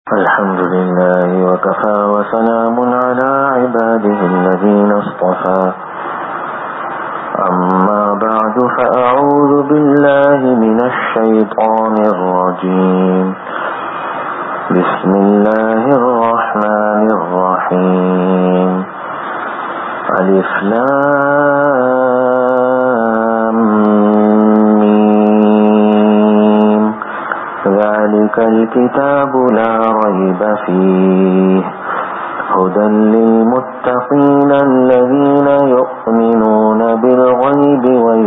الحمد لله وكفى وسلام على عباده الذين اصطفى أما بعد فأعوذ بالله من الشيطان الرجيم بسم الله الرحمن الرحيم ألف لام ميم ذلك الكتاب لا ريب فيه هدى للمتقين الذين يؤمنون بالغيب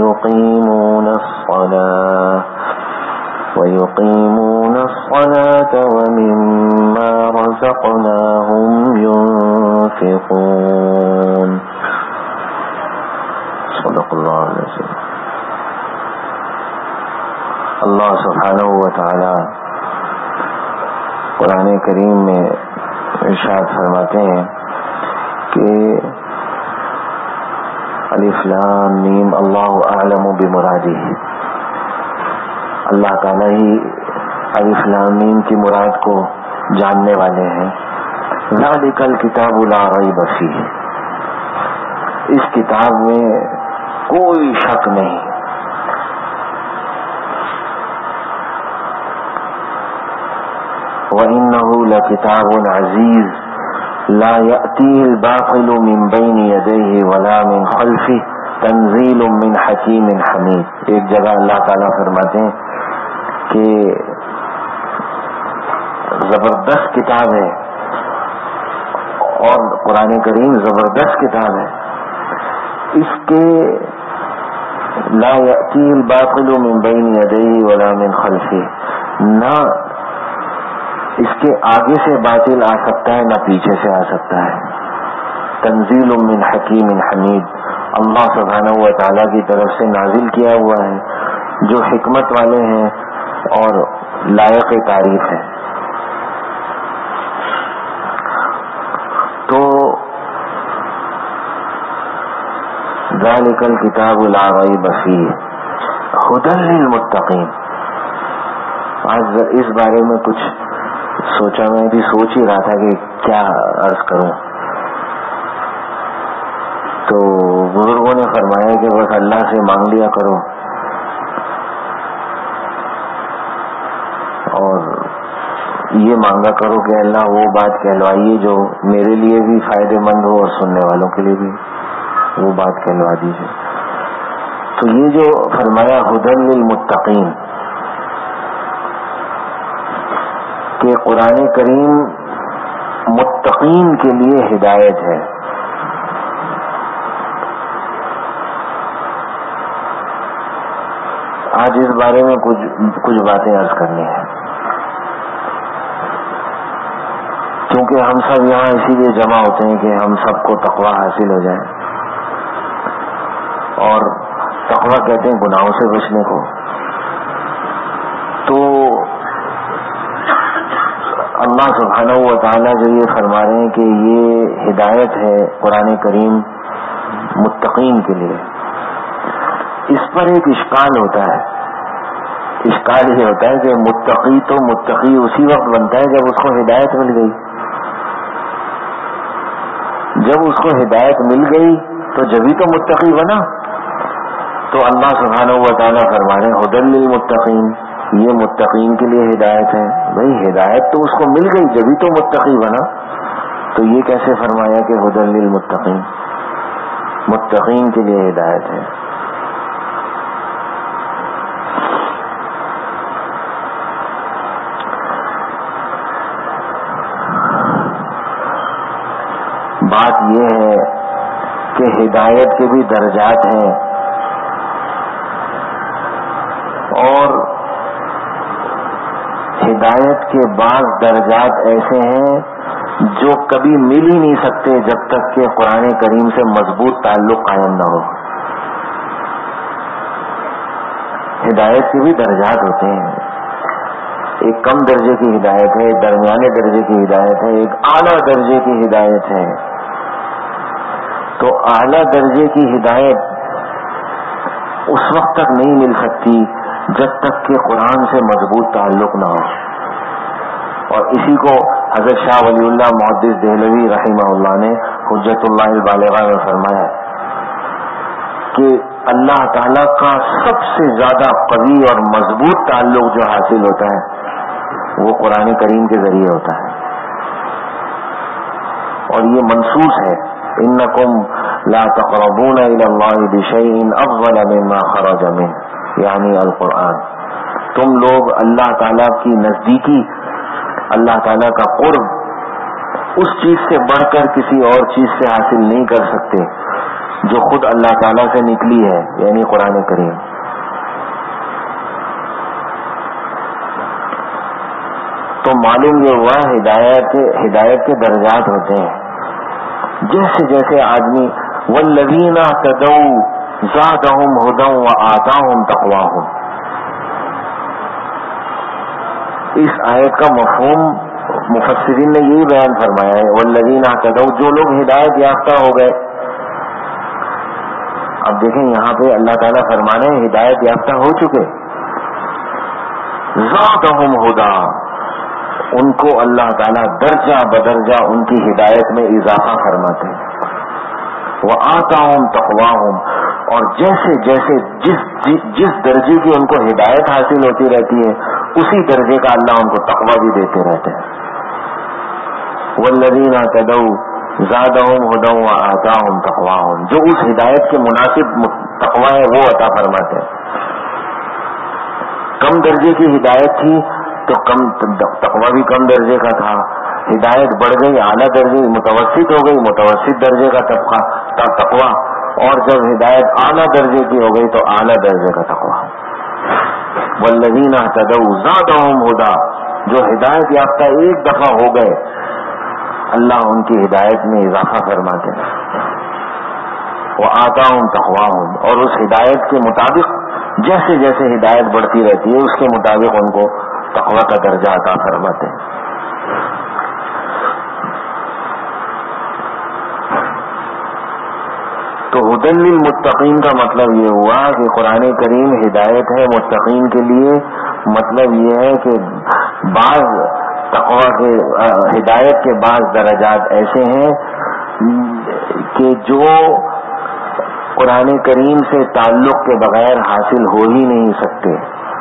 ويقيمون الصلاة ومما رزقناهم ينفقون صدق الله العظيم. اللہ سبحانہ و تعالی قرآن کریم میں ارشاد فرماتے ہیں کہ الف لام میم اللہ اعلم بمرادہ، اللہ تعالی ہی الف لام میم کی مراد کو جاننے والے ہیں. ذالک الکتاب لا ریب فیہ، اس کتاب میں کوئی شک نہیں. وَإِنَّهُ لَكِتَابٌ عَزِيزٌ لَا يَأْتِيهِ الْبَاطِلُ مِنْ بَيْنِ يَدَيْهِ وَلَا مِنْ خَلْفِهِ تَنزِيلٌ مِنْ حَكِيمٍ حَمِيدٍ. ایک جگہ اللہ تعالیٰ فرماتے ہیں کہ زبردست کتاب ہے، اور قرآن کریم زبردست کتاب ہے. اس کے لا يأتيه الباطل من بين يديه ولا من خلفه، نہ اس کے آگے سے باطل آ سکتا ہے نہ پیچھے سے آ سکتا ہے. تنزیل من حکیم حمید، اللہ سبحانہ و تعالیٰ کی طرف سے نازل کیا ہوا ہے جو حکمت والے ہیں اور لائق تعریف ہے. تو ذالک الکتاب لا ریب فیہ ھدی للمتقین. آج اس بارے میں کچھ سوچا، میں بھی سوچ ہی رہا تھا کہ کیا عرض کروں. تو بزرگوں نے فرمایا کہ بس اللہ سے مانگ لیا کرو اور یہ مانگا کرو کہ اللہ وہ بات کہلوائیے جو میرے لیے بھی فائدے مند ہو اور سننے والوں کے لیے بھی وہ بات کہلوا دیجیے. تو یہ جو فرمایا ھدی للمتقین، کہ قرآن کریم متقین کے لیے ہدایت ہے. آج اس بارے میں کچھ باتیں عرض کرنی ہیں، کیونکہ ہم سب یہاں اسی لیے جمع ہوتے ہیں کہ ہم سب کو تقویٰ حاصل ہو جائے، اور تقویٰ کہتے ہیں گناہوں سے بچنے کو. تو اللہ سبحانہ و تعالیٰ جو یہ فرما رہے ہیں کہ یہ ہدایت ہے قرآن کریم متقین کے لیے، اس پر ایک اشکال ہوتا ہے. اشکال یہ ہوتا ہے کہ متقی تو متقی اسی وقت بنتا ہے جب اس کو ہدایت مل گئی. جب اس کو ہدایت مل گئی تو جبھی تو متقی بنا. تو اللہ سبحانہ و تعالیٰ فرما رہے ہیں ھدی للمتقین، یہ متقین کے لیے ہدایت ہے. بھئی ہدایت تو اس کو مل گئی جبھی تو متقی بنا. تو یہ کیسے فرمایا کہ ھدی للمتقین، متقین کے لیے ہدایت ہے. بات یہ ہے کہ ہدایت کے بھی درجات ہیں، اور ہدایت کے بعض درجات ایسے ہیں جو کبھی مل ہی نہیں سکتے جب تک کہ قرآن کریم سے مضبوط تعلق قائم نہ ہو. ہدایت کے بھی درجات ہوتے ہیں. ایک کم درجے کی ہدایت ہے، ایک درمیانے درجے کی ہدایت ہے، ایک اعلیٰ درجے کی ہدایت ہے. تو اعلیٰ درجے کی ہدایت اس وقت تک نہیں مل سکتی جب تک کہ قرآن سے مضبوط تعلق نہ ہو. اور اسی کو حضرت شاہ ولی اللہ محدث دہلوی رحمہ اللہ نے حجت اللہ البالغہ میں فرمایا کہ اللہ تعالیٰ کا سب سے زیادہ قوی اور مضبوط تعلق جو حاصل ہوتا ہے وہ قرآن کریم کے ذریعے ہوتا ہے، اور یہ منصوص ہے انکم لا تقربون الی اللہ بشیء افضل مما خرج منہ، یعنی القرآن، تم لوگ اللہ تعالیٰ کی نزدیکی، اللہ تعالیٰ کا قرب اس چیز سے بڑھ کر کسی اور چیز سے حاصل نہیں کر سکتے جو خود اللہ تعالیٰ سے نکلی ہے، یعنی قرآن کریم۔ تو معلوم یہ ہوا ہدایت کے درجات ہوتے ہیں، جیسے جیسے آدمی والذین اہتدوا زادہم ھدی وآتاہم تقواہم، اس آیت کا مفہوم مفسرین نے یہی بیان فرمایا ہے، والذین اہتدوا، جو لوگ ہدایت یافتہ ہو گئے۔ اب دیکھیں یہاں پہ اللہ تعالیٰ فرمانے ہدایت یافتہ ہو چکے، زادہم ھدی، ان کو اللہ تعالیٰ درجہ بدرجہ ان کی ہدایت میں اضافہ فرماتے ہیں، وآتاہم تقواہم، اور جیسے جیسے جس درجے کی ان کو ہدایت حاصل ہوتی رہتی ہے اسی درجے کا اللہ ان کو تقویٰ بھی دیتے رہتے ہیں۔ والذین اہتدوا زادہم ھدی وآتاہم تقواہم، جو اس ہدایت کے مناسب تقویٰ ہے وہ عطا فرماتے ہیں۔ کم درجے کی ہدایت تھی تو تقویٰ بھی کم درجے کا تھا، ہدایت بڑھ گئی اعلیٰ درجے، متوسط ہو گئی متوسط درجے کا تقویٰ، اور جب ہدایت اعلیٰ درجے کی ہو گئی تو اعلیٰ درجے کا تقویٰ۔ والذین اہتدوا زادہم ھدی، جو ہدایت یافتہ ایک دفعہ ہو گئے اللہ ان کی ہدایت میں اضافہ فرماتے ہیں، وآتاہم تقواہم، اور اس ہدایت کے مطابق جیسے جیسے ہدایت بڑھتی رہتی ہے اس کے مطابق ان کو تقویٰ کا درجہ عطا فرماتے ہیں۔ تو ھدی للمتقین کا مطلب یہ ہوا کہ قرآن کریم ہدایت ہے متقین کے لیے، مطلب یہ ہے کہ بعض تقویٰ کے ہدایت کے بعض درجات ایسے ہیں کہ جو قرآن کریم سے تعلق کے بغیر حاصل ہو ہی نہیں سکتے،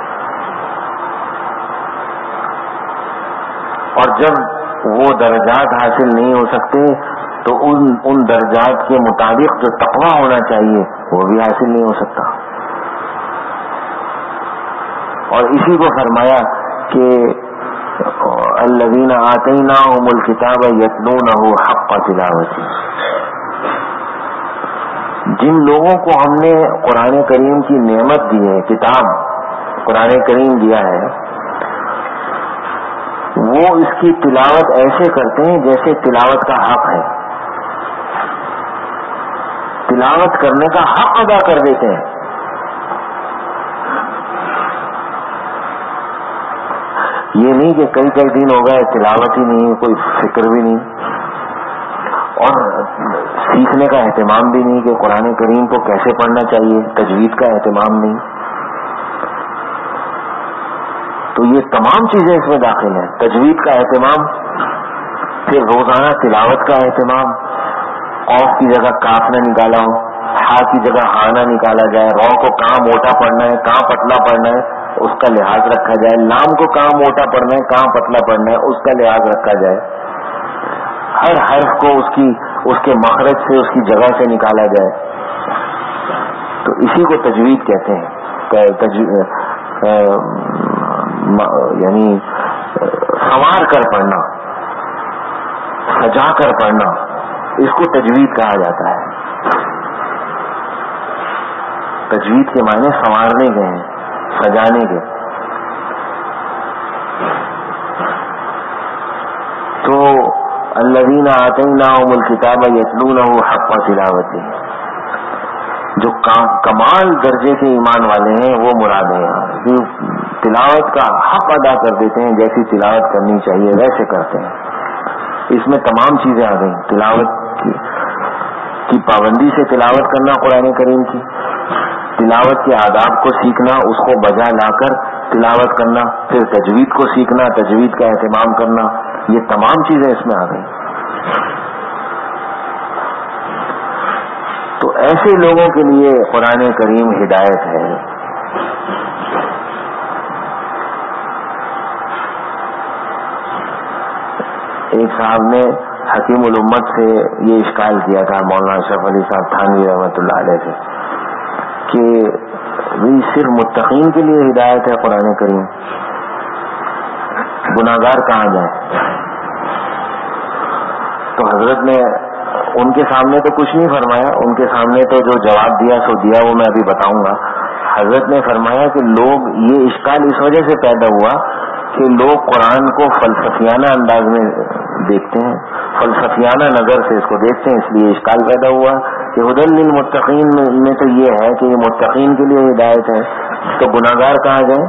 اور جب وہ درجات حاصل نہیں ہو سکتے تو ان درجات کے مطابق جو تقویٰ ہونا چاہیے وہ بھی حاصل نہیں ہو سکتا۔ اور اسی کو فرمایا کہ الذین آتیناہم الکتاب یتلونہ حق تلاوتہ، جن لوگوں کو ہم نے قرآن کریم کی نعمت دی ہے، کتاب قرآن کریم دیا ہے، وہ اس کی تلاوت ایسے کرتے ہیں جیسے تلاوت کا حق ہے، تلاوت کرنے کا حق ادا کر دیتے ہیں۔ یہ نہیں کہ کئی دن ہو گئے تلاوت ہی نہیں، کوئی فکر بھی نہیں، اور سیکھنے کا اہتمام بھی نہیں کہ قرآن کریم کو کیسے پڑھنا چاہیے، تجوید کا اہتمام نہیں۔ تو یہ تمام چیزیں اس میں داخل ہیں، تجوید کا اہتمام، پھر روزانہ تلاوت کا اہتمام، قوف کی جگہ کاف نہ نکالا ہو، ہا کی جگہ ہا نہ نکالا جائے، رو کو کہاں موٹا پڑھنا ہے کہاں پتلا پڑھنا ہے اس کا لحاظ رکھا جائے، لام کو کہاں موٹا پڑھنا ہے کہاں پتلا پڑھنا ہے اس کا لحاظ رکھا جائے، ہر حرف کو اس کے مخرج سے اس کی جگہ سے نکالا جائے۔ تو اسی کو تجوید کہتے ہیں، یعنی سنوار کر پڑھنا، سجا کر پڑھنا، اس کو تجوید کہا جاتا ہے۔ تجوید کے معنی سنوارنے کے ہیں، سجانے کے۔ تو الذین آتیناہم الکتاب یتلونہ حق تلاوتہ، جو کمال درجے کے ایمان والے ہیں وہ مراد ہیں، تلاوت کا حق ادا کر دیتے ہیں، جیسی تلاوت کرنی چاہیے ویسے کرتے ہیں۔ اس میں تمام چیزیں آ گئیں، تلاوت کی پابندی سے تلاوت کرنا قرآن کریم کی، تلاوت کے آداب کو سیکھنا، اس کو بجا لا کر تلاوت کرنا، پھر تجوید کو سیکھنا، تجوید کا اہتمام کرنا، یہ تمام چیزیں اس میں آ گئی. تو ایسے لوگوں کے لیے قرآن کریم ہدایت ہے. ایک صاحب نے حکیم الامت سے یہ اشکال کیا تھا مولانا اشرف علی صاحب تھانوی رحمۃ اللہ علیہ سے کہ صرف متقین کے لیے ہدایت ہے قرآن کریم، گناہگار کہاں جائیں؟ تو حضرت نے ان کے سامنے تو کچھ نہیں فرمایا، ان کے سامنے تو جو جواب دیا سو دیا، وہ میں ابھی بتاؤں گا. حضرت نے فرمایا کہ لوگ یہ اشکال اس وجہ سے پیدا ہوا کہ لوگ قرآن کو فلسفیانہ انداز میں دیکھتے ہیں، فلسفیانہ نظر سے اس کو دیکھتے ہیں، اس لیے اشکال پیدا ہوا کہ ہدی للمتقین میں تو یہ ہے کہ یہ متقین کے لیے ہدایت ہے، تو گناہگار کہاں جائیں؟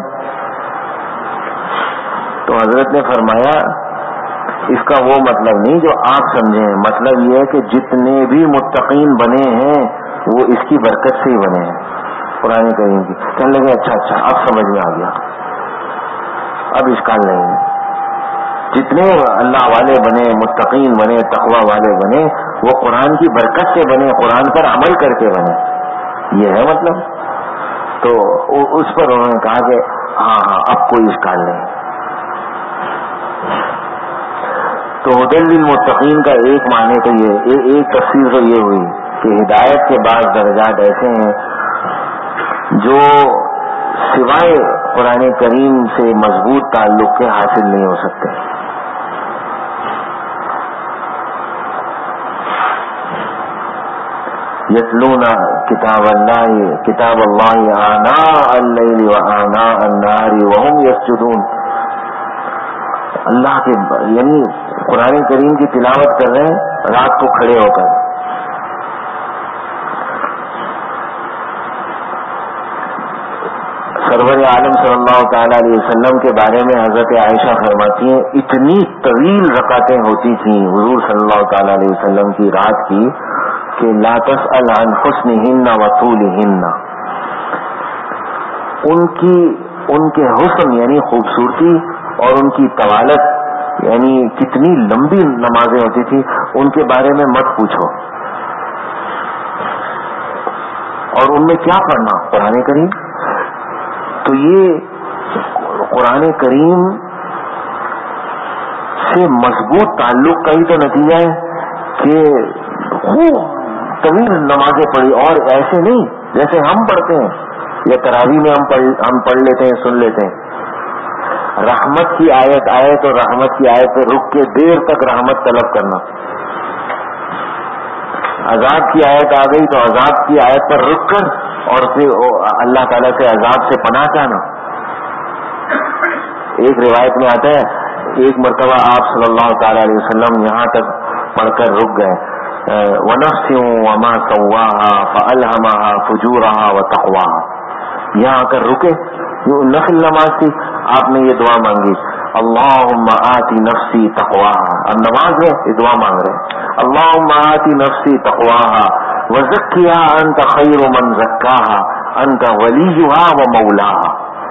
تو حضرت نے فرمایا اس کا وہ مطلب نہیں جو آپ سمجھیں، مطلب یہ ہے کہ جتنے بھی متقین بنے ہیں وہ اس کی برکت سے ہی بنے ہیں قرآن کریم کی. کہنے لگے اچھا اب سمجھ میں آ گیا، اب اشکال نہیں ہے. جتنے اللہ والے بنے، متقین بنے، تقوی والے بنے، وہ قرآن کی برکت سے بنے، قرآن پر عمل کر کے بنے، یہ ہے مطلب. تو اس پر انہوں نے کہا کہ ہاں اب کوئی اشکال نہیں. تو ہدی للمتقین کا ایک معنی تو یہ، ایک تفسیر تو یہ ہوئی کہ ہدایت کے بعض درجات ایسے ہیں جو سوائے قرآن کریم سے مضبوط تعلق کے حاصل نہیں ہو سکتے. یتلون کتاب اللہ آناء اللیل وآناء النہار وہم یسجدون. اللہ کے یعنی قرآن کریم کی تلاوت کر رہے ہیں رات کو کھڑے ہو کر. سرور عالم صلی اللہ تعالی علیہ وسلم کے بارے میں حضرت عائشہ فرماتی ہیں اتنی طویل رکعتیں ہوتی تھیں حضور صلی اللہ تعالی علیہ وسلم کی رات کی کہ لا تسأل عن حسنہن وطولہن. ان کے حسن یعنی خوبصورتی اور ان کی طوالت یعنی کتنی لمبی نمازیں ہوتی تھی ان کے بارے میں مت پوچھو. اور ان میں کیا پڑھنا قرآن کریم. تو یہ قرآن کریم سے مضبوط تعلق کا ہی تو نتیجہ ہے کہ خوب طویل نمازیں پڑھی، اور ایسے نہیں جیسے ہم پڑھتے ہیں یا تراویح میں ہم پڑھ لیتے ہیں، سن لیتے ہیں. رحمت کی آیت آئے تو رحمت کی آیت پہ رک کے دیر تک رحمت طلب کرنا، عذاب کی آیت آ گئی تو عذاب کی آیت پر رک کر اور پھر اللہ تعالیٰ سے عذاب سے پناہ چاہنا. ایک روایت میں آتا ہے ایک مرتبہ آپ صلی اللہ تعالی علیہ وسلم یہاں تک پڑھ کر رک گئے وَنَفْسٍ وَمَا سَوَّاهَا فَأَلْهَمَهَا فُجُورَهَا وَتَقْوَاهَا. یہاں آ کر رکے، نفل نماز تھی، آپ نے یہ دعا مانگی اللہم آتی نفسی تقواها. اب نماز ہے یہ دعا مانگ رہے اللہم آتی نفسی تقواها وزکیها انت خیر من زکاها انت ولیها ومولاها.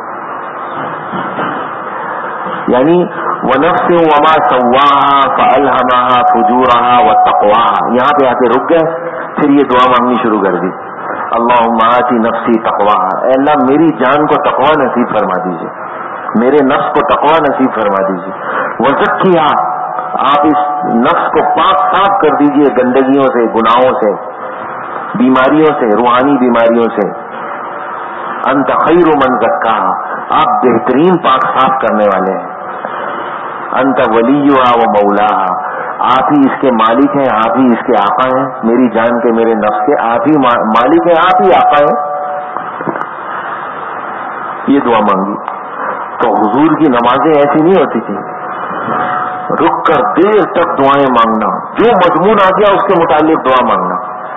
یعنی ونفس وما سواها فألهمها فجورها وتقواها. یہاں پہ آ کے رک گئے، پھر یہ دعا مانگنی شروع کر دی اللہم آتی نفسی تقواها. اے اللہ میری جان کو تقوی نصیب فرما دیجیے، میرے نفس کو تقوی نصیب فرما دیجیے. وزکیها، آپ اس نفس کو پاک صاف کر دیجیے گندگیوں سے، گناہوں سے، بیماریوں سے، روحانی بیماریوں سے. انت خیر من زکاها، آپ بہترین پاک صاف کرنے والے ہیں. انت ولیھا و مولاھا، آپ ہی اس کے مالک ہیں، آپ ہی اس کے آقا ہیں، میری جان کے میرے نفس کے آپ ہی مالک ہیں، آپ ہی آقا ہیں. یہ دعا مانگی. تو حضور کی نمازیں ایسی نہیں ہوتی تھی، رک کر دیر تک دعائیں مانگنا، جو مضمون آ گیا اس کے متعلق دعا مانگنا.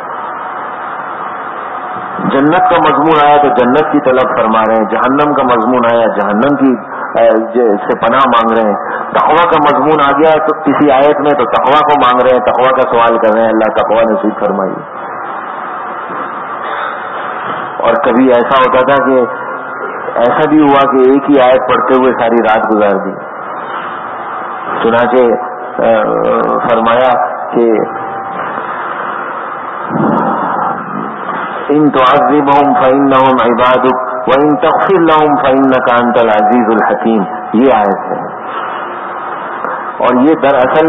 جنت کا مضمون آیا تو جنت کی طلب فرما رہے ہیں، جہنم کا مضمون آیا جہنم کی سے پناہ مانگ رہے ہیں. تقوی کا مضمون آ گیا تو کسی آیت میں تو تقوی کو مانگ رہے ہیں، تقوی کا سوال کر رہے ہیں اللہ تقوی نصیب فرمائیے. اور کبھی ایسا ہوتا تھا کہ ایسا بھی ہوا کہ ایک ہی آیت پڑھتے ہوئے ساری رات گزار دی. چنانچہ فرمایا کہ ان تعذبهم فإنهم عبادك وإن تغفر لهم فإنك أنت العزيز الحكيم. یہ آیت ہے. اور یہ دراصل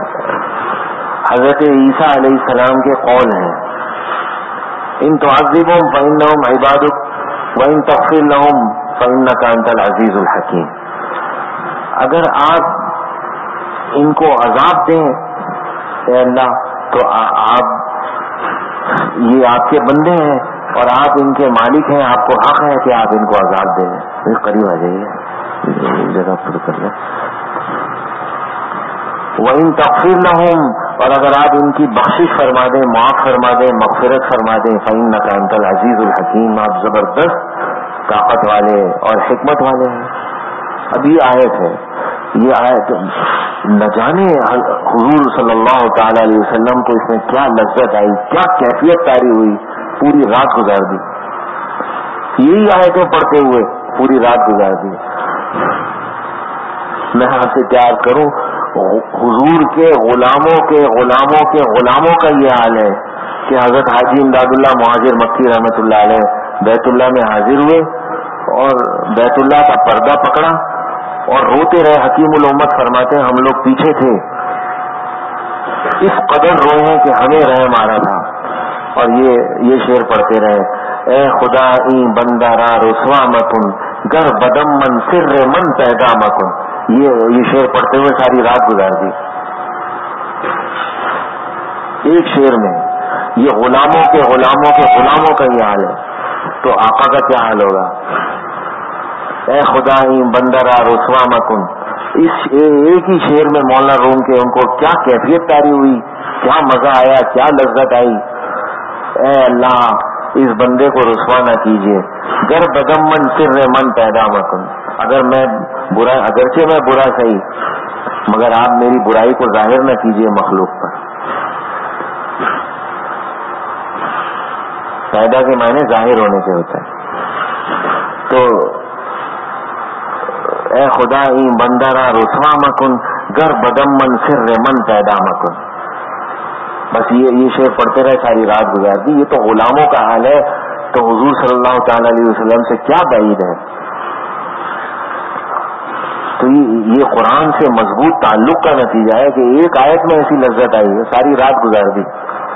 حضرت عیسیٰ علیہ السلام کے قول ہیں. ان تعذبهم فإنهم عبادك وإن تغفر لهم فإنك أنت العزيز الحكيم. اگر آپ ان کو عذاب دیں اے اللہ تو آپ یہ آپ کے بندے ہیں اور آپ ان کے مالک ہیں, آپ کو حق ہے کہ آپ ان کو عذاب دیں. قریب آ جائیے, جگہ پر کر لیں. وَإِن تَغْفِرْ لَهُمْ, اور اگر آپ ان کی بخشش فرما دیں, معاف فرما دیں, مغفرت فرما دیں, فَإِنَّكَ أَنْتَ الْعَزِيزُ الْحَكِيمُ, آپ زبردست طاقت والے اور حکمت والے ہیں. اب یہ آیت ہے, یہ آیت نہ جانے حضور صلی اللہ تعالی علیہ وسلم کو اس میں کیا لذت آئی, کیا کیفیت طاری ہوئی, پوری رات گزار دی. یہی آیتیں پڑھتے ہوئے پوری رات گزار دی. میں آپ سے پیار کروں, حضور کے غلاموں کے غلاموں کے غلاموں کا یہ حال ہے کہ حضرت حاجی امداد اللہ مہاجر مکی رحمۃ اللہ علیہ بیت اللہ میں حاضر ہوئے اور بیت اللہ کا پردہ پکڑا اور روتے رہے. حکیم الامت فرماتے ہیں ہم لوگ پیچھے تھے, اس قدر روئے ہیں کہ ہمیں رحم آ رہا تھا. اور یہ شعر پڑھتے رہے, اے خدا این بندہ را رسوا مکن گر بدم من سر من پیدا مکن. یہ شعر پڑھتے ہوئے ساری رات گزار دی. ایک شعر میں یہ غلاموں کے غلاموں کے غلاموں کا یہ حال ہے, تو آقا کا کیا حال ہوگا. اے خدا بندہ را رسوا مکن, اس ایک ہی شعر میں مولانا روم کے ان کو کیا کیفیت طاری ہوئی, کیا مزہ آیا, کیا لذت آئی. اے اللہ اس بندے کو رسوا نہ کیجیے. گر بدم من سر من پیدا مکن, اگر میں برا, اگرچہ میں برا صحیح, مگر آپ میری برائی کو ظاہر نہ کیجیے مخلوق پر. پیدا کے معنی ظاہر ہونے سے ہوتا ہے. تو اے خدا این بندہ را رسوا مکن گر بدم من سر من پیدا مکن. بس یہ شعر پڑھتے رہے, ساری رات گزار دی. یہ تو غلاموں کا حال ہے, تو حضور صلی اللہ تعالی علیہ وسلم سے کیا بعید ہے. تو یہ قرآن سے مضبوط تعلق کا نتیجہ ہے کہ ایک آیت میں ایسی لذت آئی ہے, ساری رات گزار دی.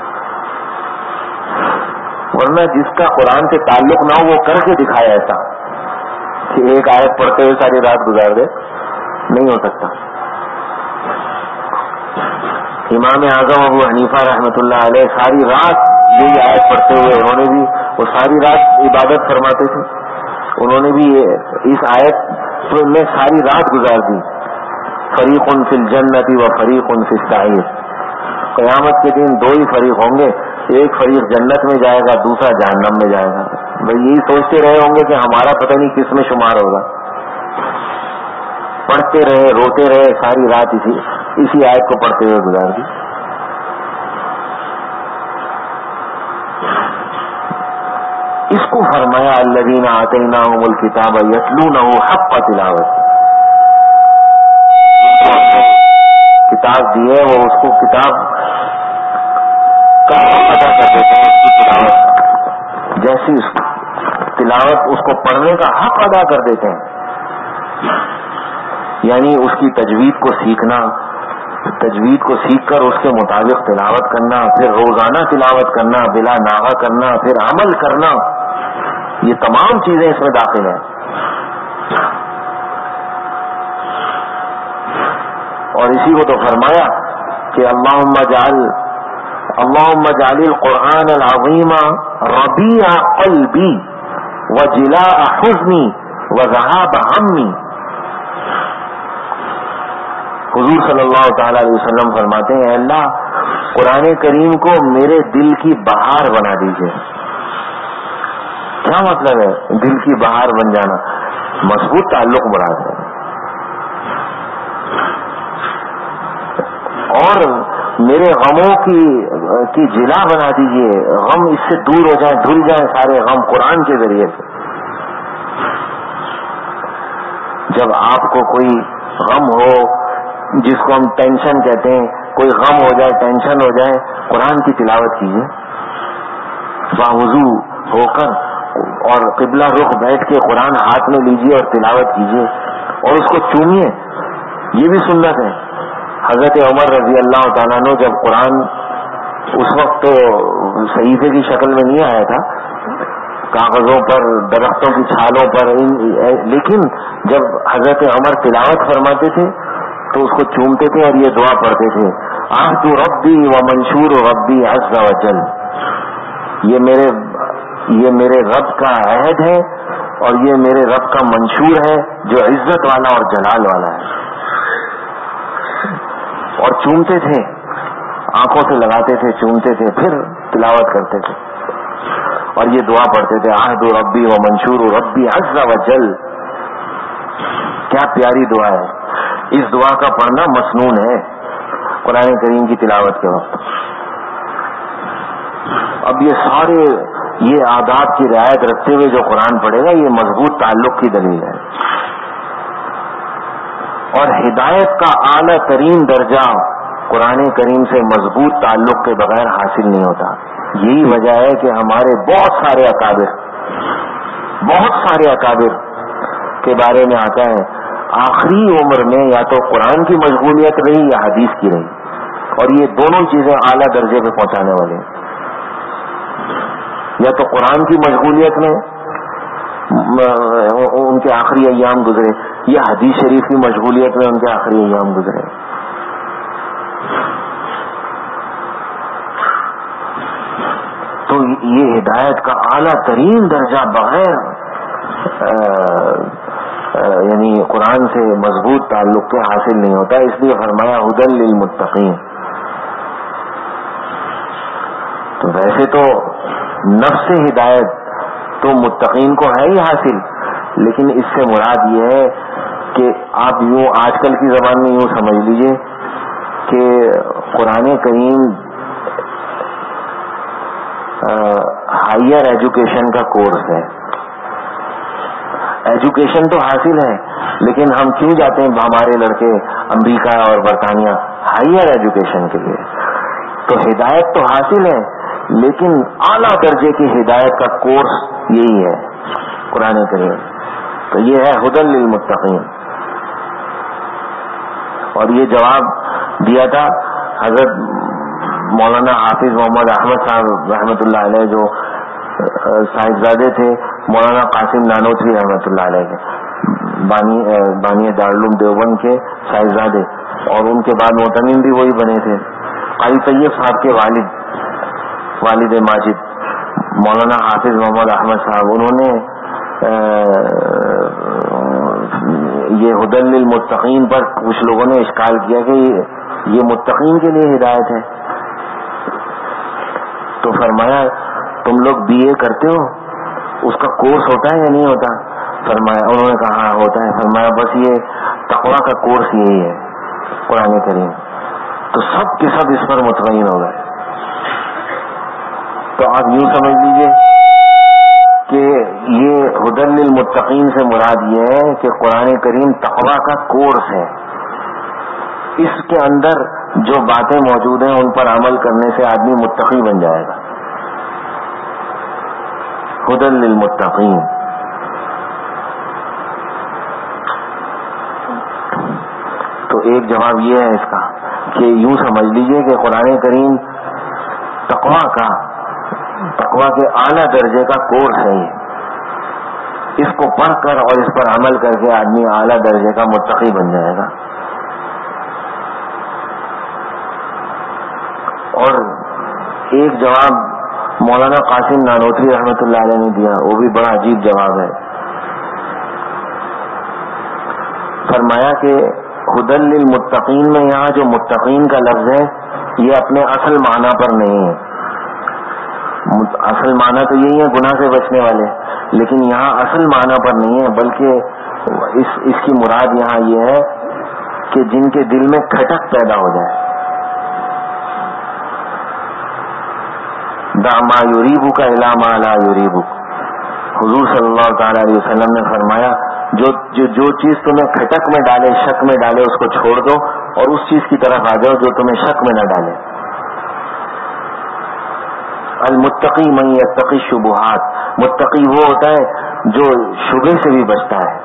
ورنہ جس کا قرآن سے تعلق نہ ہو وہ کر کے دکھائے ایسا کہ ایک آیت پڑھتے ہوئے ساری رات گزار دے, نہیں ہو سکتا. امام اعظم ابو حنیفہ رحمۃ اللہ علیہ ساری رات یہی آیت پڑھتے ہوئے, انہوں نے بھی وہ ساری رات عبادت فرماتے تھے, انہوں نے بھی اس آیت میں ساری رات گزار دی. فریق فی الجنت و فریق فی السعیر. قیامت کے دن دو ہی فریق ہوں گے, ایک فریق جنت میں جائے گا, دوسرا جہنم میں جائے گا. بھائی یہی سوچتے رہے ہوں گے کہ ہمارا پتہ نہیں کس میں شمار ہوگا. پڑھتے رہے, روتے رہے, ساری رات اسی آیت کو پڑھتے ہوئے گزار دی. اس کو فرمایا الذین آتیناہم الکتاب یتلونہ حق تلاوت. کتاب دی ہے وہ اس کو کتاب کا حق ادا کر دیتے ہیں, اس کی تلاوت جیسی تلاوت اس کو پڑھنے کا حق ادا کر دیتے ہیں. یعنی اس کی تجوید کو سیکھنا, تجوید کو سیکھ کر اس کے مطابق تلاوت کرنا, پھر روزانہ تلاوت کرنا, بلا ناغہ کرنا, پھر عمل کرنا, یہ تمام چیزیں اس میں داخل ہیں. اور اسی کو تو فرمایا کہ اللہم اجعل القرآن العظیم ربیع قلبی وجلاء حزنی وذہاب ہمی. حضور صلی اللہ تعالی علیہ وسلم فرماتے ہیں, اے اللہ قرآن کریم کو میرے دل کی بہار بنا دیجیے. کیا مطلب ہے دل کی بہار بن جانا؟ مضبوط تعلق مراد ہے. اور میرے غموں کی جلا بنا دیجیے, غم اس سے دور ہو جائیں, دھل جائیں سارے غم قرآن کے ذریعے سے. جب آپ کو کوئی غم ہو، جس کو ہم ٹینشن کہتے ہیں، کوئی غم ہو جائے، ٹینشن ہو جائے، قرآن کی تلاوت کیجیے، باوضو ہو کر اور قبلہ رخ بیٹھ کے قرآن ہاتھ میں لیجیے اور تلاوت کیجیے اور اس کو چومیے. یہ بھی سنت ہے. حضرت عمر رضی اللہ تعالیٰ عنہ جب قرآن اس وقت تو صحیفے کی شکل میں نہیں آیا تھا، کاغذوں پر، درختوں کی چھالوں پر، لیکن جب حضرت عمر تلاوت فرماتے تھے تو اس کو چومتے تھے اور یہ دعا پڑھتے تھے، عہد ربی و منشور ربی عز و جل. یہ میرے رب کا عہد ہے اور یہ میرے رب کا منشور ہے جو عزت والا اور جلال والا ہے. اور چومتے تھے، آنکھوں سے لگاتے تھے، چومتے تھے، پھر تلاوت کرتے تھے اور یہ دعا پڑھتے تھے، عہد ربی و منشور ربی عز و جل. کیا پیاری دعا ہے. اس دعا کا پڑھنا مسنون ہے قرآن کریم کی تلاوت کے وقت. اب یہ آداب کی رعایت رکھتے ہوئے جو قرآن پڑھے گا یہ مضبوط تعلق کی دلیل ہے. اور ہدایت کا اعلیٰ ترین درجہ قرآن کریم سے مضبوط تعلق کے بغیر حاصل نہیں ہوتا. یہی وجہ ہے کہ ہمارے بہت سارے اکابر کے بارے میں آتا ہے آخری عمر میں یا تو قرآن کی مشغولیت رہی یا حدیث کی رہی، اور یہ دونوں چیزیں اعلیٰ درجے پہ پہنچانے والے ہیں. یا تو قرآن کی مشغولیت میں ان کے آخری ایام گزرے یا حدیث شریف کی مشغولیت میں ان کے آخری ایام گزرے. تو یہ ہدایت کا اعلیٰ ترین درجہ بغیر یعنی قرآن سے مضبوط تعلق کے حاصل نہیں ہوتا. اس لیے فرمایا ہدی للمتقین. تو ویسے تو نفس ہدایت تو متقین کو ہے ہی حاصل، لیکن اس سے مراد یہ ہے کہ آپ یوں آج کل کی زبان میں یوں سمجھ لیجئے کہ قرآن کریم ہائر ایجوکیشن کا کورس ہے. ایجوکیشن تو حاصل ہے، لیکن ہم کیوں جاتے ہیں ہمارے لڑکے امریکہ اور برطانیہ؟ ہائر ایجوکیشن کے لیے. تو ہدایت تو حاصل ہے، لیکن اعلیٰ درجے کی ہدایت کا کورس یہی ہے قرآن کریم. تو یہ ہے ہدی للمتقین. اور یہ جواب دیا تھا حضرت مولانا حافظ محمد احمد صاحب رحمۃ اللہ علیہ، جو صاحبزادے تھے مولانا قاسم نانوتوی رحمۃ اللہ علیہ کے، بانی دارالعلوم دیوبند کے صاحبزادے، اور ان کے بعد معتمم بھی وہی بنے تھے. قاری طیب صاحب کے والد ماجد مولانا حافظ محمد احمد صاحب، انہوں نے یہ ہدی للمتقین پر کچھ لوگوں نے اشکال کیا کہ یہ متقین کے لیے ہدایت ہے. تو فرمایا تم لوگ بی اے کرتے ہو، اس کا کورس ہوتا ہے یا نہیں ہوتا؟ فرمایا، انہوں نے کہا ہاں ہوتا ہے. فرمایا بس یہ تقویٰ کا کورس یہی ہے قرآن کریم. تو سب کے سب اس پر مطمئن ہو گئے. تو آپ یوں سمجھ لیجئے کہ یہ ہدی للمتقین سے مراد یہ ہے کہ قرآن کریم تقویٰ کا کورس ہے. اس کے اندر جو باتیں موجود ہیں ان پر عمل کرنے سے آدمی متقی بن جائے گا. ہدی للمتقین. تو ایک جواب یہ ہے اس کا کہ یوں سمجھ لیجئے کہ قرآن کریم تقویٰ کے اعلیٰ درجے کا کورس ہے. اس کو پڑھ کر اور اس پر عمل کر کے آدمی اعلیٰ درجے کا متقی بن جائے گا. اور ایک جواب مولانا قاسم نانوتوی رحمۃ اللہ علیہ نے دیا، وہ بھی بڑا عجیب جواب ہے. فرمایا کہ ہدی للمتقین میں یہاں جو متقین کا لفظ ہے یہ اپنے اصل معنی پر نہیں ہے. اصل معنی تو یہی ہے گناہ سے بچنے والے، لیکن یہاں اصل معنی پر نہیں ہے، بلکہ اس کی مراد یہاں یہ ہے کہ جن کے دل میں کھٹک پیدا ہو جائے. دع ما یریبک الی ما لا یریبک. حضور صلی اللہ تعالی علیہ وسلم نے فرمایا جو چیز تمہیں کھٹک میں ڈالے، شک میں ڈالے، اس کو چھوڑ دو اور اس چیز کی طرف آ جاؤ جو تمہیں شک میں نہ ڈالے. المتقی من یتقی الشبہات، متقی وہ ہوتا ہے جو شبہ سے بھی بچتا ہے.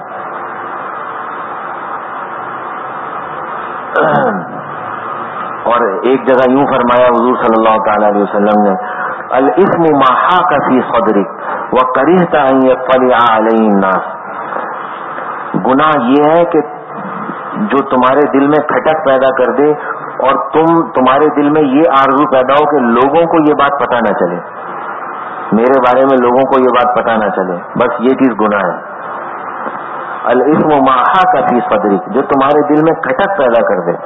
اور ایک جگہ یوں فرمایا حضور صلی اللہ تعالی علیہ وسلم نے، الاثم ما حاک فی صدرک وکرہت ان یطلع علیہ الناس. گناہ یہ ہے کہ جو تمہارے دل میں کھٹک پیدا کر دے اور تمہارے دل میں یہ آرزو پیدا ہو کہ لوگوں کو یہ بات پتہ نہ چلے، میرے بارے میں لوگوں کو یہ بات پتہ نہ چلے، بس یہ چیز گناہ ہے. الاثم ما حاک فی صدرک، جو تمہارے دل میں کھٹک پیدا کر دے.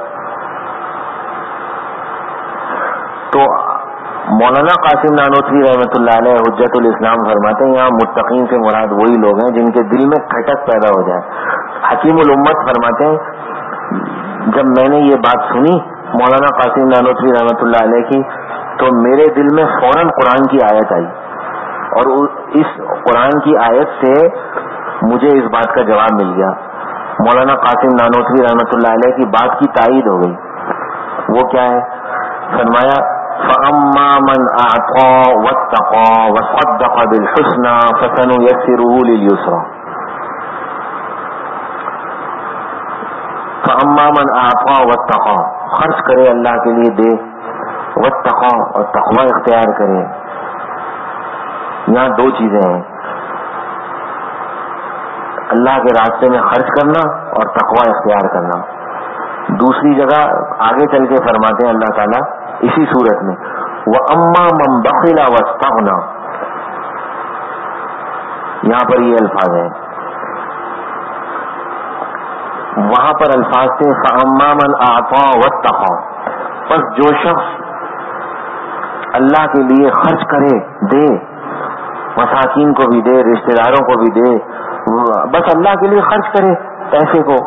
تو مولانا قاسم نانوتوی رحمۃ اللہ علیہ حجت الاسلام فرماتے ہیں یہاں متقین سے مراد وہی لوگ ہیں جن کے دل میں کھٹک پیدا ہو جائے. حکیم الامت فرماتے ہیں جب میں نے یہ بات سنی مولانا قاسم نانوتوی رحمۃ اللہ علیہ کی، تو میرے دل میں فوراً قرآن کی آیت آئی اور اس قرآن کی آیت سے مجھے اس بات کا جواب مل گیا. مولانا قاسم نانوتوی رحمۃ اللہ علیہ کی بات کی تائید ہو گئی. وہ کیا ہے؟ فرمایا فَأَمَّا مَنْ أَعْطَى وَاتَّقَى وَصَدَّقَ بِالْحُسْنَى فَسَنُيَسِّرُهُ لِلْيُسْرَى. فَأَمَّا مَنْ أَعْطَى وَاتَّقَى، خرچ کرے اللہ کے لیے دے، وَاتَّقَى اور تقوی اختیار کرے. یہاں دو چیزیں ہیں، اللہ کے راستے میں خرچ کرنا اور تقوی اختیار کرنا. دوسری جگہ آگے چل کے فرماتے ہیں اللہ تعالیٰ اسی صورت میں وَأَمَّا مَنْ بَخِلَ وَاسْتَغْنَى. یہاں پر یہ الفاظ ہیں، وہاں پر الفاظ تھے فَأَمَّا مَنْ أَعْطَى وَاتَّقَى. بس جو شخص اللہ کے لیے خرچ کرے، دے، مساکین کو بھی دے، رشتہ داروں کو بھی دے، بس اللہ کے لیے خرچ کرے پیسے کو،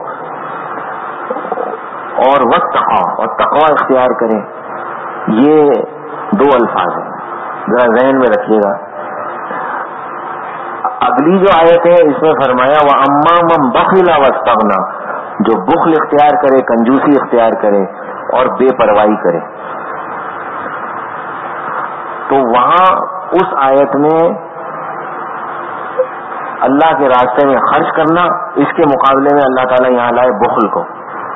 اور واتقى اور تقوی اختیار کرے. یہ دو الفاظ ہیں، ذرا ذہن میں رکھیے گا. اگلی جو آیت ہے اس میں فرمایا وَأَمَّا مَنْ بَخِلَ وَاسْتَغْنَى، جو بخل اختیار کرے، کنجوسی اختیار کرے اور بے پرواہی کرے. تو وہاں اس آیت میں اللہ کے راستے میں خرچ کرنا، اس کے مقابلے میں اللہ تعالیٰ یہاں لائے بخل کو،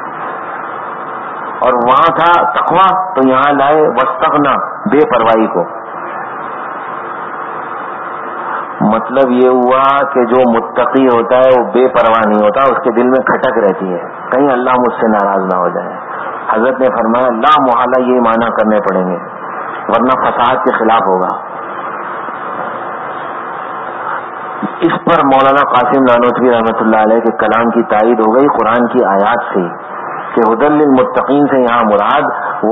اور وہاں تھا تقوی تو یہاں لائے واستغنا، بے پرواہی کو. مطلب یہ ہوا کہ جو متقی ہوتا ہے وہ بے پرواہ نہیں ہوتا، اس کے دل میں کھٹک رہتی ہے کہیں اللہ مجھ سے ناراض نہ ہو جائے. حضرت نے فرمایا لا محالہ یہ معنی کرنے پڑیں گے ورنہ فساد کے خلاف ہوگا. اس پر مولانا قاسم نانوتوی رحمۃ اللہ علیہ کے کلام کی تائید ہو گئی قرآن کی آیات سے کہ ہدی للمتقین سے یہاں مراد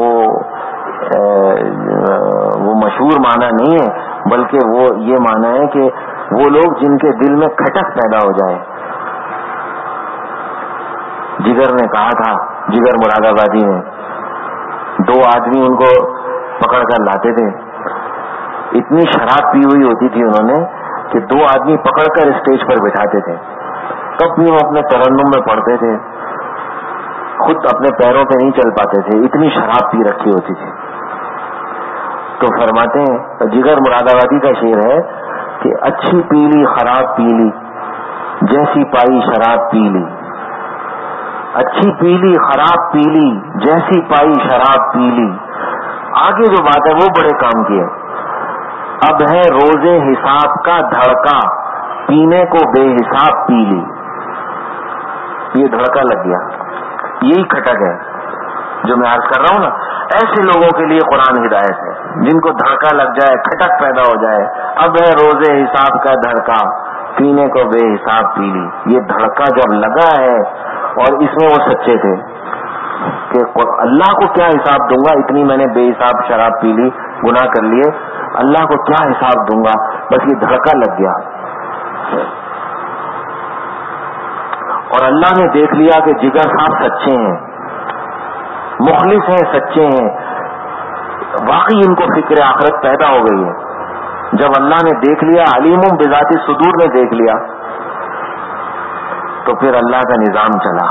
وہ مشہور معنی نہیں ہے، بلکہ وہ یہ معنی ہے کہ وہ لوگ جن کے دل میں کھٹک پیدا ہو جائے. جگر نے کہا تھا، جگر مراد آبادی میں دو آدمی ان کو پکڑ کر لاتے تھے، اتنی شراب پی ہوئی ہوتی تھی انہوں نے کہ دو آدمی پکڑ کر اسٹیج پر بٹھاتے تھے، تب بھی وہ اپنے ترنم میں پڑھتے تھے، خود اپنے پیروں پہ نہیں چل پاتے تھے، اتنی شراب پی رکھی ہوتی تھی. تو فرماتے ہیں جگر مراد آبادی کا شعر ہے کہ اچھی پیلی خراب پیلی جیسی پائی شراب پیلی، اچھی پیلی خراب پیلی جیسی پائی شراب پیلی. آگے جو بات ہے وہ بڑے کام کی ہے. اب ہے روزے حساب کا دھڑکا پینے کو بے حساب پی لی. یہ دھڑکا لگ گیا، یہی کھٹک ہے جو میں عرض کر رہا ہوں نا. ایسے لوگوں کے لیے قرآن ہدایت ہے جن کو دھڑکا لگ جائے، کھٹک پیدا ہو جائے. اب ہے روزے حساب کا دھڑکا پینے کو بے حساب پی لی. یہ دھڑکا جب لگا ہے اور اس میں وہ سچے تھے کہ اللہ کو کیا حساب دوں گا، اتنی میں نے بے حساب شراب پی لی، گناہ کر لیے، اللہ کو کیا حساب دوں گا. بس یہ دھڑکا لگ گیا اور اللہ نے دیکھ لیا کہ جگر صاحب سچے ہیں، مخلص ہیں، سچے ہیں، واقعی ان کو فکر آخرت پیدا ہو گئی ہے. جب اللہ نے دیکھ لیا، علیم بذات الصدور نے دیکھ لیا تو پھر اللہ کا نظام چلا.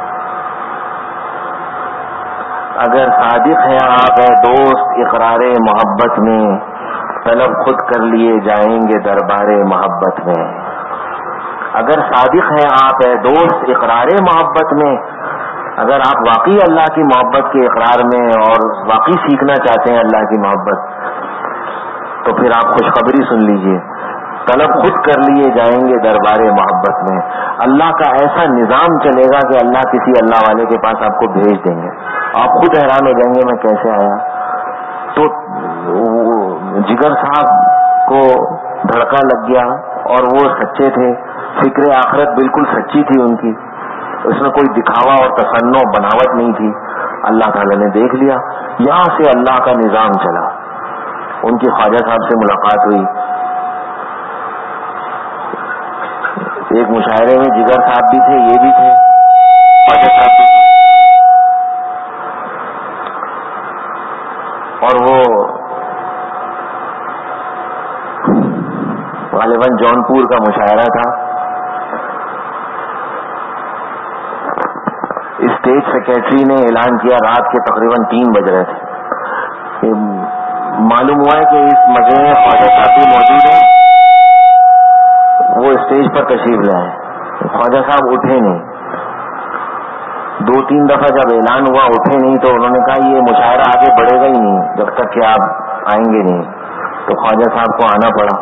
اگر صادق ہیں آپ اے دوست اقرار محبت میں، طلب خود کر لیے جائیں گے دربار محبت میں. اگر صادق ہیں آپ اے دوست اقرار محبت میں، اگر آپ واقعی اللہ کی محبت کے اقرار میں اور واقعی سیکھنا چاہتے ہیں اللہ کی محبت، تو پھر آپ خوشخبری سن لیجئے، طلب خود کر لیے جائیں گے دربار محبت میں. اللہ کا ایسا نظام چلے گا کہ اللہ کسی اللہ والے کے پاس آپ کو بھیج دیں گے، آپ خود حیران ہو جائیں گے میں کیسے آیا. تو جگر صاحب کو دھڑکا لگ گیا اور وہ سچے تھے، فکر آخرت بالکل سچی تھی ان کی، اس میں کوئی دکھاوا اور تصنع بناوٹ نہیں تھی. اللہ تعالی نے دیکھ لیا، یہاں سے اللہ کا نظام چلا. ان کی خواجہ صاحب سے ملاقات ہوئی. ایک مشاعرے میں جگر صاحب بھی تھے، یہ بھی تھے، خواجہ صاحب بھی تھے، اور وہ غالباً جونپور کا مشاعرہ تھا. اسٹیج سیکرٹری نے اعلان کیا، رات کے تقریباً 3 بج رہے تھے. معلوم ہوا ہے کہ اس مزے میں خواجہ صاحب بھی موجود ہیں. وہ اسٹیج پر تشریف لائے، خواجہ صاحب اٹھے نہیں. 2-3 دفعہ جب اعلان ہوا اٹھے نہیں، تو انہوں نے کہا یہ مشاعرہ آگے بڑھے گا ہی نہیں جب تک کہ آپ آئیں گے نہیں. تو خواجہ صاحب کو آنا پڑا،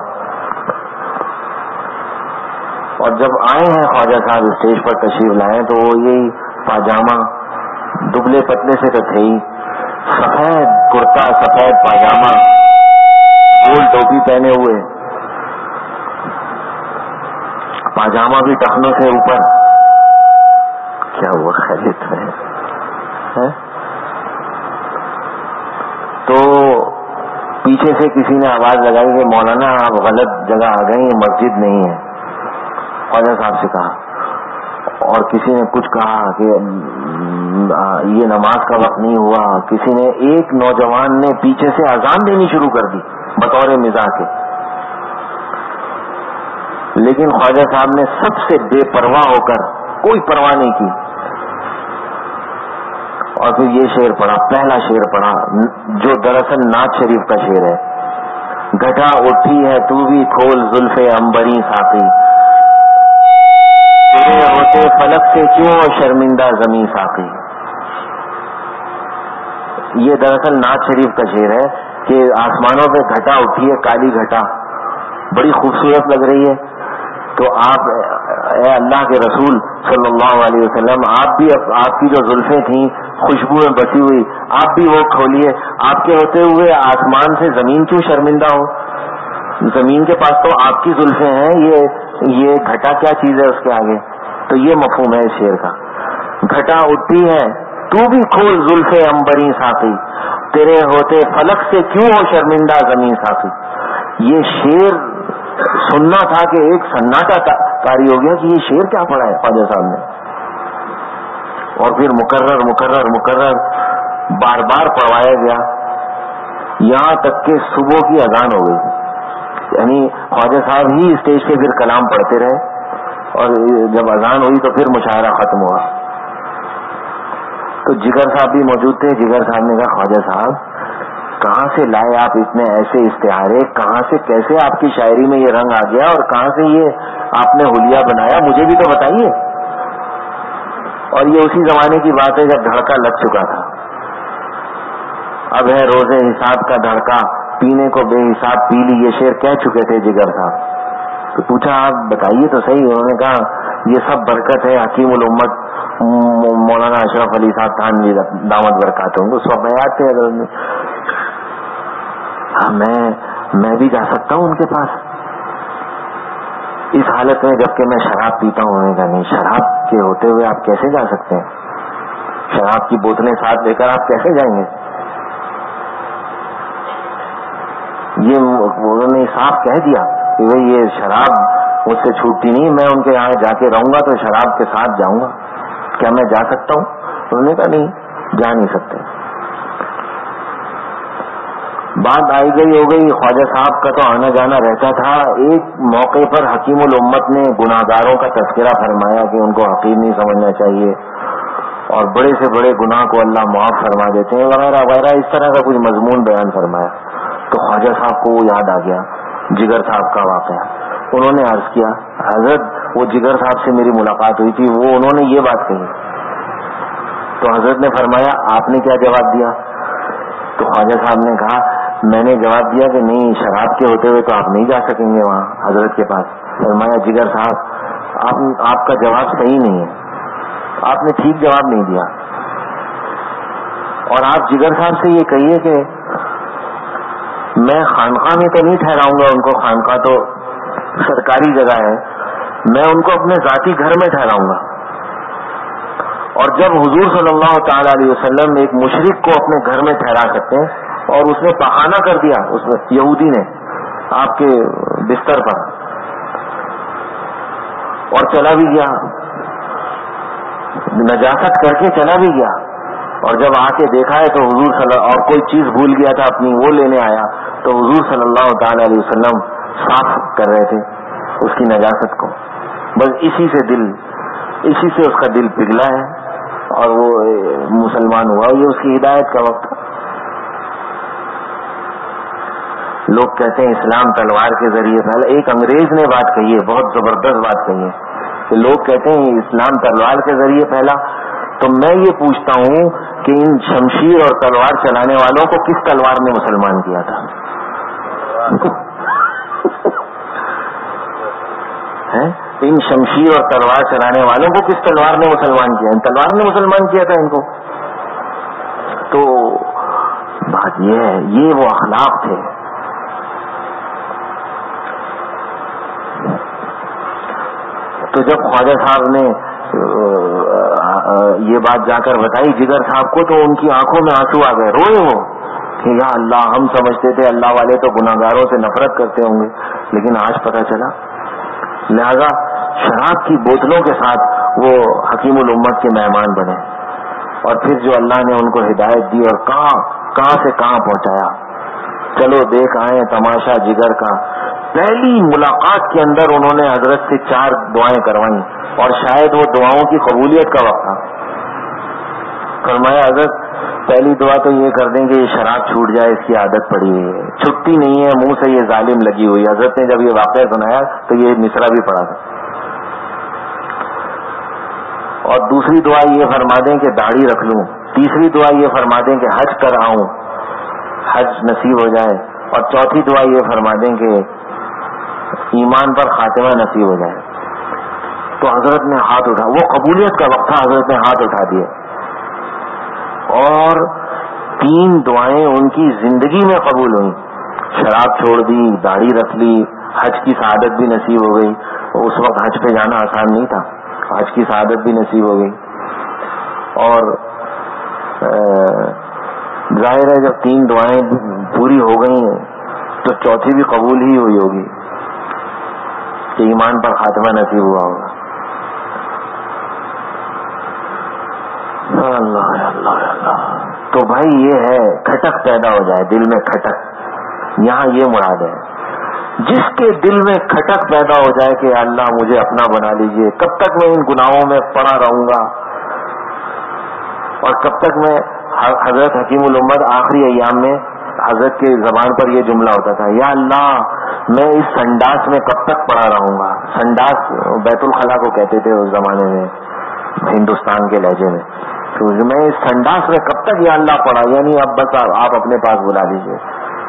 اور جب آئے ہیں خواجہ صاحب اسٹیج پر تشریف لائے تو وہ یہی پاجامہ، دبلے پتلے سے تو تھے ہی، سفید کرتا سفید پاجامہ، گول ٹوپی پہنے ہوئے، پاجامہ بھی ٹخنوں سے اوپر. کیا ہوا خیریت ہے؟ تو پیچھے سے کسی نے آواز لگائی کہ مولانا آپ غلط جگہ آ گئے، یہ مسجد نہیں ہے. خواجہ صاحب سے کہا، اور کسی نے کچھ کہا کہ یہ نماز کا وقت نہیں ہوا. کسی نے، ایک نوجوان نے پیچھے سے اذان دینی شروع کر دی بطور مزاح کے. لیکن خواجہ صاحب نے سب سے بے پرواہ ہو کر، کوئی پرواہ نہیں کی، اور پھر یہ شعر پڑھا، پہلا شعر پڑھا جو دراصل نعت شریف کا شعر ہے. گھٹا اٹھی ہے تو بھی کھول زلف عنبری ساقی، تیرے ہوتے فلک سے کیوں شرمندہ زمیں ساقی. یہ دراصل نعت شریف کا شعر ہے کہ آسمانوں پہ گھٹا اٹھی ہے، کالی گھٹا، بڑی خوبصورت لگ رہی ہے. تو آپ اے اللہ کے رسول صلی اللہ علیہ وسلم، آپ بھی، آپ کی جو زلفیں تھیں خوشبو میں بسی ہوئی، آپ بھی وہ کھولیے. آپ کے ہوتے ہوئے آسمان سے زمین کیوں شرمندہ ہو؟ زمین کے پاس تو آپ کی زلفیں ہیں، یہ گھٹا کیا چیز ہے اس کے آگے. تو یہ مفہوم ہے اس شعر کا. گھٹا اٹھی ہے تو بھی کھول زلف عنبری ساقی، تیرے ہوتے فلک سے کیوں ہو شرمندہ زمین ساقی. یہ شعر سننا تھا کہ ایک سناٹا کاری ہو گیا کہ یہ شعر کیا پڑھا ہے خواجہ صاحب نے. اور پھر مکرر بار بار پڑھوایا گیا، یہاں تک کہ صبح کی اذان ہو گئی. یعنی خواجہ صاحب ہی اسٹیج پہ پھر کلام پڑھتے رہے، اور جب اذان ہوئی تو پھر مشاعرہ ختم ہوا. تو جگر صاحب بھی موجود تھے. جگر صاحب نے کہا خواجہ صاحب کہاں سے لائے آپ اتنے ایسے استعارے، کہاں سے کیسے آپ کی شاعری میں یہ رنگ آ گیا، اور کہاں سے یہ آپ نے حلیہ بنایا، مجھے بھی تو بتائیے. اور یہ اسی زمانے کی بات ہے جب دھڑکا لگ چکا تھا. اب ہے روزے حساب کا دھڑکا، پینے کو بے حساب پی لی، یہ شعر کہہ چکے تھے جگر صاحب. تو پوچھا آپ بتائیے تو صحیح. انہوں نے کہا یہ سب برکت ہے حکیم الامت مولانا اشرف علی صاحب تھانوی دامت برکاتہم. اس وقت میں یاد تھے. ہاں میں بھی جا سکتا ہوں ان کے پاس اس حالت میں جبکہ میں شراب پیتا ہوں. انہوں نے کہا نہیں، شراب کے ہوتے ہوئے آپ کیسے جا سکتے ہیں؟ شراب کی بوتلیں ساتھ لے کر آپ کیسے جائیں گے؟ یہ انہوں نے صاف کہہ دیا کہ بھئی یہ شراب مجھ سے چھوٹتی نہیں، میں ان کے یہاں جا کے رہوں گا تو شراب کے ساتھ جاؤں گا. کیا میں جا سکتا ہوں؟ انہوں نے کہا نہیں، جا نہیں سکتے. بات آئی گئی ہو گئی. خواجہ صاحب کا تو آنا جانا رہتا تھا. ایک موقع پر حکیم الامت نے گناہگاروں کا تذکرہ فرمایا کہ ان کو حقیر نہیں سمجھنا چاہیے اور بڑے سے بڑے گناہ کو اللہ معاف فرما دیتے ہیں وغیرہ وغیرہ, اس طرح کا کچھ مضمون بیان فرمایا. تو خواجہ صاحب کو وہ یاد آ گیا جگر صاحب کا واقعہ. انہوں نے عرض کیا حضرت وہ جگر صاحب سے میری ملاقات ہوئی تھی, وہ انہوں نے یہ بات کہی. تو حضرت نے فرمایا آپ نے کیا جواب دیا؟ تو خواجہ صاحب نے کہا میں نے جواب دیا کہ نہیں, شراب کے ہوتے ہوئے تو آپ نہیں جا سکیں گے وہاں حضرت کے پاس. فرمایا جگر صاحب آپ کا جواب صحیح نہیں ہے, آپ نے ٹھیک جواب نہیں دیا. اور آپ جگر صاحب سے یہ کہیے کہ میں خانقاہ میں تو نہیں ٹھہراؤں گا ان کو, خانقاہ تو سرکاری جگہ ہے, میں ان کو اپنے ذاتی گھر میں ٹھہراؤں گا. اور جب حضور صلی اللہ تعالی علیہ وسلم ایک مشرک کو اپنے گھر میں ٹھہرا سکتے ہیں اور اس نے پخانہ کر دیا, اس یہودی نے آپ کے بستر پر اور چلا بھی گیا, نجاست کر کے چلا بھی گیا, اور جب آ کے دیکھا ہے تو حضور صلی اللہ اور کوئی چیز بھول گیا تھا اپنی, وہ لینے آیا تو حضور صلی اللہ تعالی علیہ وسلم صاف کر رہے تھے اس کی نجاست کو. بس اسی سے اس کا دل پگھلا ہے اور وہ مسلمان ہوا. یہ اس کی ہدایت کا وقت. لوگ کہتے ہیں اسلام تلوار کے ذریعے پھیلا. ایک انگریز نے بات کہی ہے, بہت زبردست بات کہی ہے کہ لوگ کہتے ہیں اسلام تلوار کے ذریعے پھیلا. تو میں یہ پوچھتا ہوں کہ ان شمشیر اور تلوار چلانے والوں کو کس تلوار نے مسلمان کیا تھا؟ ان شمشیر اور تلوار چلانے والوں کو کس تلوار نے مسلمان کیا؟ ان تلوار نے مسلمان کیا تھا ان کو. تو بات یہ ہے, یہ وہ اخلاق تھے. تو جب خواجہ صاحب نے یہ بات جا کر بتائی جگر صاحب کو تو ان کی آنکھوں میں آنسو آ گئے, روئے وہ کہ یا اللہ ہم سمجھتے تھے اللہ والے تو گناہگاروں سے نفرت کرتے ہوں گے, لیکن آج پتہ چلا. لہذا شراب کی بوتلوں کے ساتھ وہ حکیم الامت کے مہمان بنے, اور پھر جو اللہ نے ان کو ہدایت دی اور کہاں سے کہاں پہنچایا. چلو دیکھ آئے تماشا جگر کا. پہلی ملاقات کے اندر انہوں نے حضرت سے 4 دعائیں کروائیں, اور شاید وہ دعاؤں کی قبولیت کا وقت تھا. فرمایا حضرت پہلی دعا تو یہ کر دیں کہ یہ شراب چھوٹ جائے, اس کی عادت پڑی ہے, چھٹتی نہیں ہے, منہ سے یہ ظالم لگی ہوئی. حضرت نے جب یہ واقعہ سنایا تو یہ مصرع بھی پڑھا تھا. اور دوسری دعا یہ فرما دیں کہ داڑھی رکھ لوں. تیسری دعا یہ فرما دیں کہ حج کر آؤں, حج نصیب ہو جائے. اور چوتھی دعا یہ فرما دیں کہ ایمان پر خاتمہ نصیب ہو جائے. تو حضرت نے ہاتھ اٹھا, وہ قبولیت کا وقت تھا, حضرت نے ہاتھ اٹھا دیے اور 3 دعائیں ان کی زندگی میں قبول ہوئیں. شراب چھوڑ دی, داڑھی رکھ لی, حج کی سعادت بھی نصیب ہو گئی. اس وقت حج پہ جانا آسان نہیں تھا, حج کی سعادت بھی نصیب ہو گئی. اور ظاہر ہے جب 3 دعائیں پوری ہو گئی ہیں تو چوتھی بھی قبول ہی ہوئی ہوگی کہ ایمان پر خاتمہ نصیب ہوا ہوگا. اللہ اللہ اللہ. تو بھائی یہ ہے کھٹک پیدا ہو جائے دل میں, کھٹک, یہاں یہ مراد ہے. جس کے دل میں کھٹک پیدا ہو جائے کہ اللہ مجھے اپنا بنا لیجئے, کب تک میں ان گناہوں میں پڑا رہوں گا, اور کب تک میں. حضرت حکیم الامت آخری ایام میں حضرت کے زبان پر یہ جملہ ہوتا تھا, یا اللہ میں اس سنڈاس میں کب تک پڑا رہوں گا. سنڈاس بیت الخلا کو کہتے تھے اس زمانے میں ہندوستان کے لہجے میں. تو میں اس سنڈاس میں کب تک یا اللہ پڑا, یعنی اب بس آپ اپنے پاس بلا لیجئے.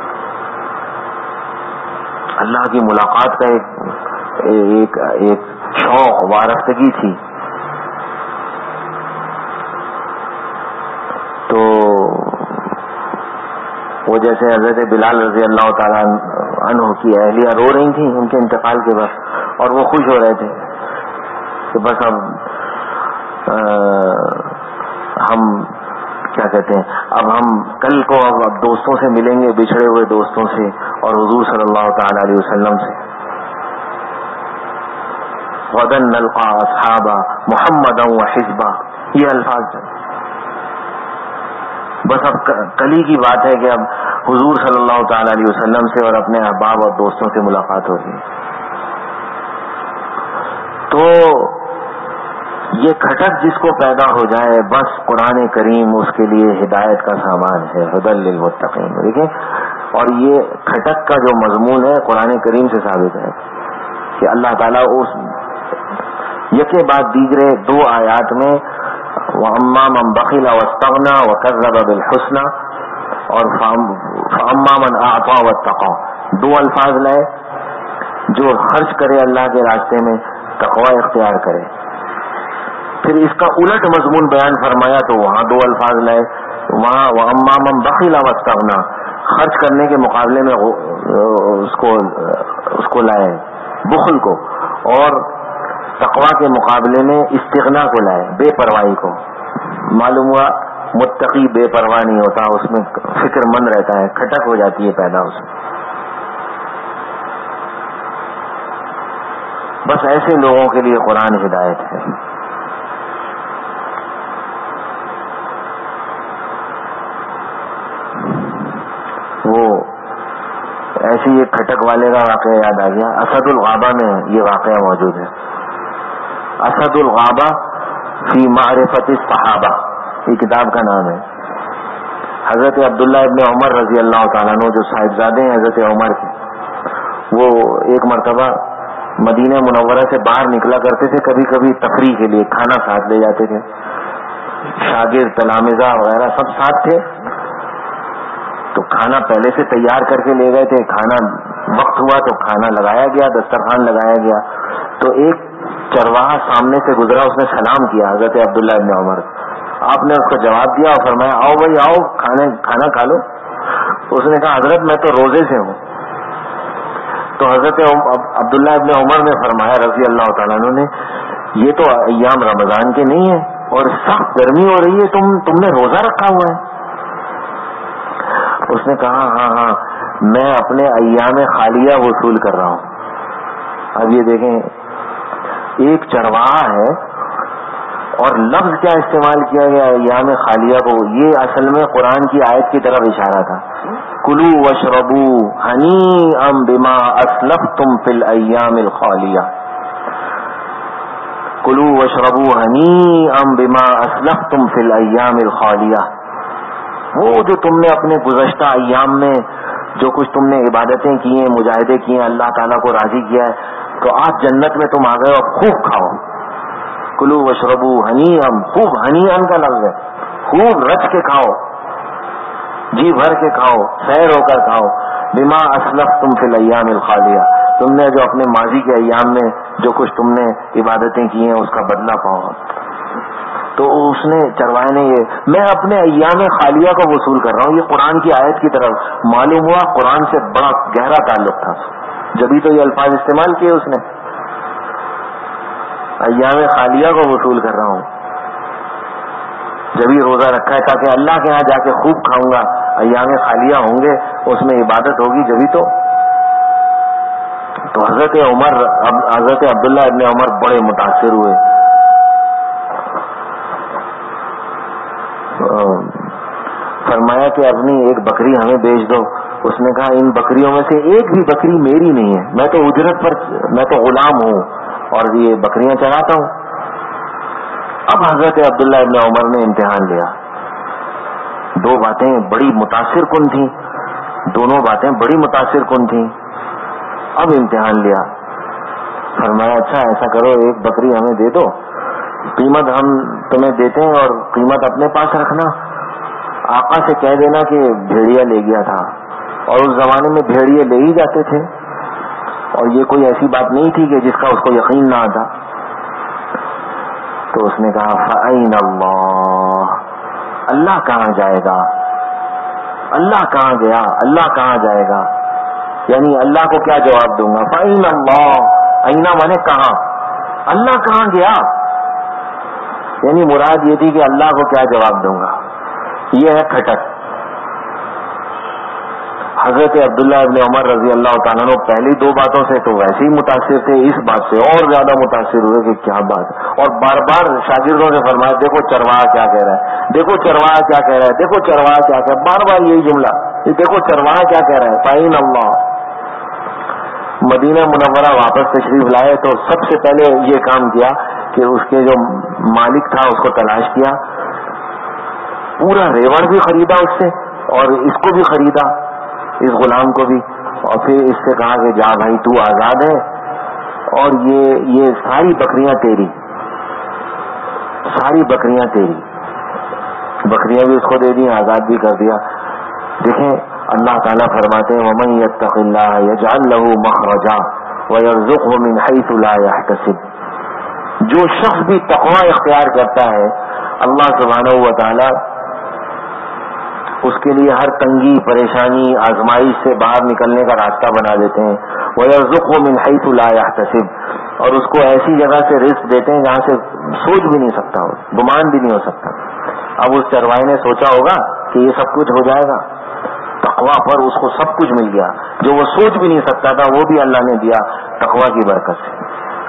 اللہ کی ملاقات کا ایک شوق, وارفتگی تھی. تو وہ جیسے حضرت بلال رضی اللہ تعالیٰ عنہ کی اہلیہ رو رہی تھیں ان کے انتقال کے بعد, اور وہ خوش ہو رہے تھے کہ بس اب ہم کیا کہتے ہیں, اب ہم کل کو اب دوستوں سے ملیں گے, بچھڑے ہوئے دوستوں سے اور حضور صلی اللہ تعالی علیہ وسلم سے. غدن نلقا اصحابا محمدا وحزبا, یہ الفاظ ہیں. بس اب کل ہی کی بات ہے کہ اب حضور صلی اللہ تعالی علیہ وسلم سے اور اپنے احباب اور دوستوں سے ملاقات ہوتی ہے. تو یہ کھٹک جس کو پیدا ہو جائے بس قرآن کریم اس کے لیے ہدایت کا سامان ہے، ہدی للمتقین. دیکھیں، اور یہ کھٹک کا جو مضمون ہے قرآن کریم سے ثابت ہے کہ اللہ تعالیٰ اس یکے بعد دیگرے 2 آیات میں وَأَمَّا مَنْ بَخِلَ وَاسْتَغْنَى وَكَذَّبَ بِالْحُسْنَى اور فَأَمَّا مَنْ أَعْطَى وَاتَّقَى 2 الفاظ لائے. جو خرچ کرے اللہ کے راستے میں، تقوی اختیار کرے. پھر اس کا الٹ مضمون بیان فرمایا تو وہاں 2 الفاظ لائے. وہاں وَأَمَّا مَنْ بَخِلَ وَاسْتَغْنَى خرچ کرنے کے مقابلے میں اس کو لائے بخل کو، اور تقوی کے مقابلے میں استغنا کو لائے، بے پرواہی کو. معلوم ہوا متقی بے پرواہ نہیں ہوتا، اس میں فکر مند رہتا ہے، کھٹک ہو جاتی ہے پیدا اس میں. بس ایسے لوگوں کے لیے قرآن ہدایت ہے. وہ ایسی ایک کھٹک والے کا واقعہ یاد آ گیا. اسد الغابہ میں یہ واقعہ موجود ہے. اسد الغابہ فی معرفت الصحابہ یہ کتاب کا نام ہے. حضرت عبداللہ ابن عمر رضی اللہ تعالیٰ عنہ جو صاحبزادے ہیں حضرت عمر کے، وہ ایک مرتبہ مدینہ منورہ سے باہر نکلا کرتے تھے، کبھی کبھی تفریح کے لیے کھانا ساتھ لے جاتے تھے. شاگرد تلامذہ وغیرہ سب ساتھ تھے، تو کھانا پہلے سے تیار کر کے لے گئے تھے. کھانا وقت ہوا تو کھانا لگایا گیا، دسترخوان لگایا گیا. تو ایک چرواہا سامنے سے گزرا، اس نے سلام کیا حضرت عبداللہ ابن عمر. آپ نے اس کو جواب دیا اور فرمایا آؤ بھائی آؤ کھانا کھا لو. اس نے کہا حضرت میں تو روزے سے ہوں. تو حضرت عبداللہ ابن عمر نے فرمایا رضی اللہ تعالیٰ عنہ نے، یہ تو ایام رمضان کے نہیں ہیں اور سخت گرمی ہو رہی ہے، تم نے روزہ رکھا ہوا ہے. اس نے کہا ہاں میں اپنے ایام خالیہ وصول کر رہا ہوں. اب یہ دیکھیں، ایک چرواہا ہے اور لفظ کیا استعمال کیا گیا ایام خالیہ کو، یہ اصل میں قرآن کی آیت کی طرف اشارہ تھا. کلوا واشربوا ہنیئا بما اسلفتم فی الایام الخالیہ. کلوا واشربوا ہنیئا بما اسلفتم فی الایام الخالیہ. وہ جو تم نے اپنے گزشتہ ایام میں جو کچھ تم نے عبادتیں کی ہیں، مجاہدے کیے ہیں، اللہ تعالیٰ کو راضی کیا ہے، تو آج جنت میں تم آ گئے اور خوب کھاؤ. کلوا واشربوا ہنیئا، خوب ہنیئا کا لفظ ہے، خوب رچ کے کھاؤ، جی بھر کے کھاؤ، سیر ہو کر کھاؤ. بما اسلفتم فی الایام الخالیہ، تم نے جو اپنے ماضی کے ایام میں جو کچھ تم نے عبادتیں کی ہیں اس کا بدلہ پاؤ. تو اس نے چروائے نے یہ میں اپنے ایام خالیہ کو وصول کر رہا ہوں، یہ قرآن کی آیت کی طرف معلوم ہوا قرآن سے بڑا گہرا تعلق تھا. جبھی تو یہ الفاظ استعمال کیے اس نے، ایام خالیہ کو وصول کر رہا ہوں. جبھی روزہ رکھا ہے تاکہ اللہ کے ہاں جا کے خوب کھاؤں گا، ایام خالیہ ہوں گے، اس میں عبادت ہوگی، جبھی تو حضرت عبداللہ ابن عمر بڑے متاثر ہوئے. فرمایا کہ اپنی ایک بکری ہمیں بیچ دو. اس نے کہا ان بکریوں میں سے ایک بھی بکری میری نہیں ہے، میں تو اجرت پر، میں تو غلام ہوں اور یہ بکریاں چراتا ہوں. اب حضرت عبداللہ ابن عمر نے امتحان لیا. 2 باتیں بڑی متاثر کن تھیں، دونوں باتیں بڑی متاثر کن تھیں. اب امتحان لیا. فرمایا اچھا ایسا کرو، ایک بکری ہمیں دے دو، قیمت ہم تمہیں دیتے ہیں اور قیمت اپنے پاس رکھنا. آقا سے کہہ دینا کہ بھیڑیا لے گیا تھا، اور اس زمانے میں بھیڑیے لے ہی جاتے تھے، اور یہ کوئی ایسی بات نہیں تھی کہ جس کا اس کو یقین نہ آتا. تو اس نے کہا فَأَيْنَ اللَّهُ، اللہ کہاں جائے گا، اللہ کہاں گیا، اللہ کہاں جائے گا، یعنی اللہ کو کیا جواب دوں گا. فَأَيْنَ اللَّهُ، اینا مانے کہاں، اللہ کہاں گیا، یعنی مراد یہ تھی کہ اللہ کو کیا جواب دوں گا. یہ ہے کھٹک. حضرت عبداللہ ابن عمر رضی اللہ تعالیٰ عنہ پہلی 2 باتوں سے تو ویسے ہی متاثر تھے، اس بات سے اور زیادہ متاثر ہوئے کہ کیا بات. اور بار بار شاگردوں سے فرمایا دیکھو چرواہا کیا کہہ رہا ہے، دیکھو چرواہا کیا کہہ رہا ہے، دیکھو چرواہا کیا کہہ رہا ہے، بار بار یہی جملہ یہ دیکھو چرواہا کیا کہہ رہا ہے، فَإِنَ اللَّهَ، مدینہ منورہ واپس تشریف لائے تو سب سے پہلے یہ کام کیا کہ اس کے جو مالک تھا اس کو تلاش کیا، پورا ریوڑ بھی خریدا اس سے اور اس کو بھی خریدا، اس غلام کو بھی، اور پھر اس سے کہا کہ جا بھائی تو آزاد ہے، اور یہ ساری بکریاں تیری، ساری بکریاں تیری، بکریاں بھی اس کو دے دی، آزاد بھی کر دیا۔ دیکھیں اللہ تعالیٰ فرماتے ہیں وَمَن يَتَّقِ اللَّهَ يَجْعَل لَّهُ مَخْرَجًا وَيَرْزُقْهُ مِنْ حَيْثُ لَا يَحْتَسِبُ، جو شخص بھی تقوی اختیار کرتا ہے اللہ سبحانہ و تعالیٰ اس کے لیے ہر تنگی، پریشانی، آزمائش سے باہر نکلنے کا راستہ بنا دیتے ہیں۔ وَيَرْزُقْهُ مِنْ حَيْثُ لَا يَحْتَسِبُ، اور اس کو ایسی جگہ سے رزق دیتے ہیں جہاں سے سوچ بھی نہیں سکتا ہو، گمان بھی نہیں ہو سکتا۔ اب اس چرواہے نے سوچا ہوگا کہ یہ سب کچھ ہو جائے گا، تقوی پر اس کو سب کچھ مل گیا، جو وہ سوچ بھی نہیں سکتا تھا وہ بھی اللہ نے دیا تقوی کی برکت سے۔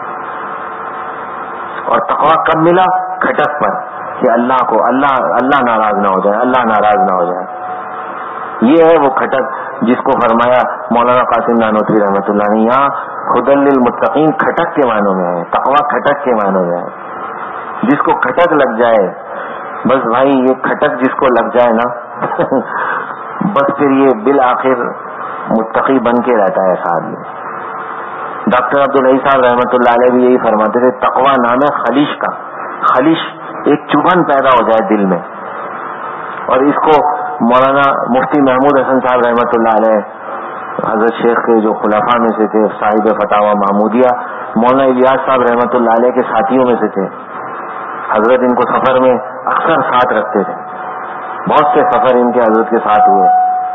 اور تقوی کب ملا؟ کھٹک پر، کہ اللہ ناراض نہ ہو جائے، اللہ ناراض نہ ہو جائے۔ یہ ہے وہ کھٹک جس کو فرمایا مولانا قاسم نانوتوی رحمۃ اللہ نے، یہاں ہدی للمتقین کھٹک کے معنوں میں ہے، تقوی کھٹک کے معنوں میں ہے۔ جس کو کھٹک لگ جائے، بس بھائی یہ کھٹک جس کو لگ جائے نا بس پھر یہ بالآخر متقی بن کے رہتا ہے ایسا آدمی۔ ڈاکٹر عبدالحی صاحب رحمۃ اللہ علیہ بھی یہی فرماتے تھے، تقوی نام ہے خلیش کا، خلیش ایک چبھن پیدا ہو جائے دل میں۔ اور اس کو مولانا مفتی محمود حسن صاحب رحمۃ اللہ علیہ، حضرت شیخ کے جو خلفاء میں سے تھے، صاحب فتاوی محمودیہ، مولانا الیاس صاحب رحمۃ اللہ علیہ کے ساتھیوں میں سے تھے۔ حضرت ان کو سفر میں اکثر ساتھ رکھتے تھے، بہت سے سفر ان کے حضرت کے ساتھ ہوئے۔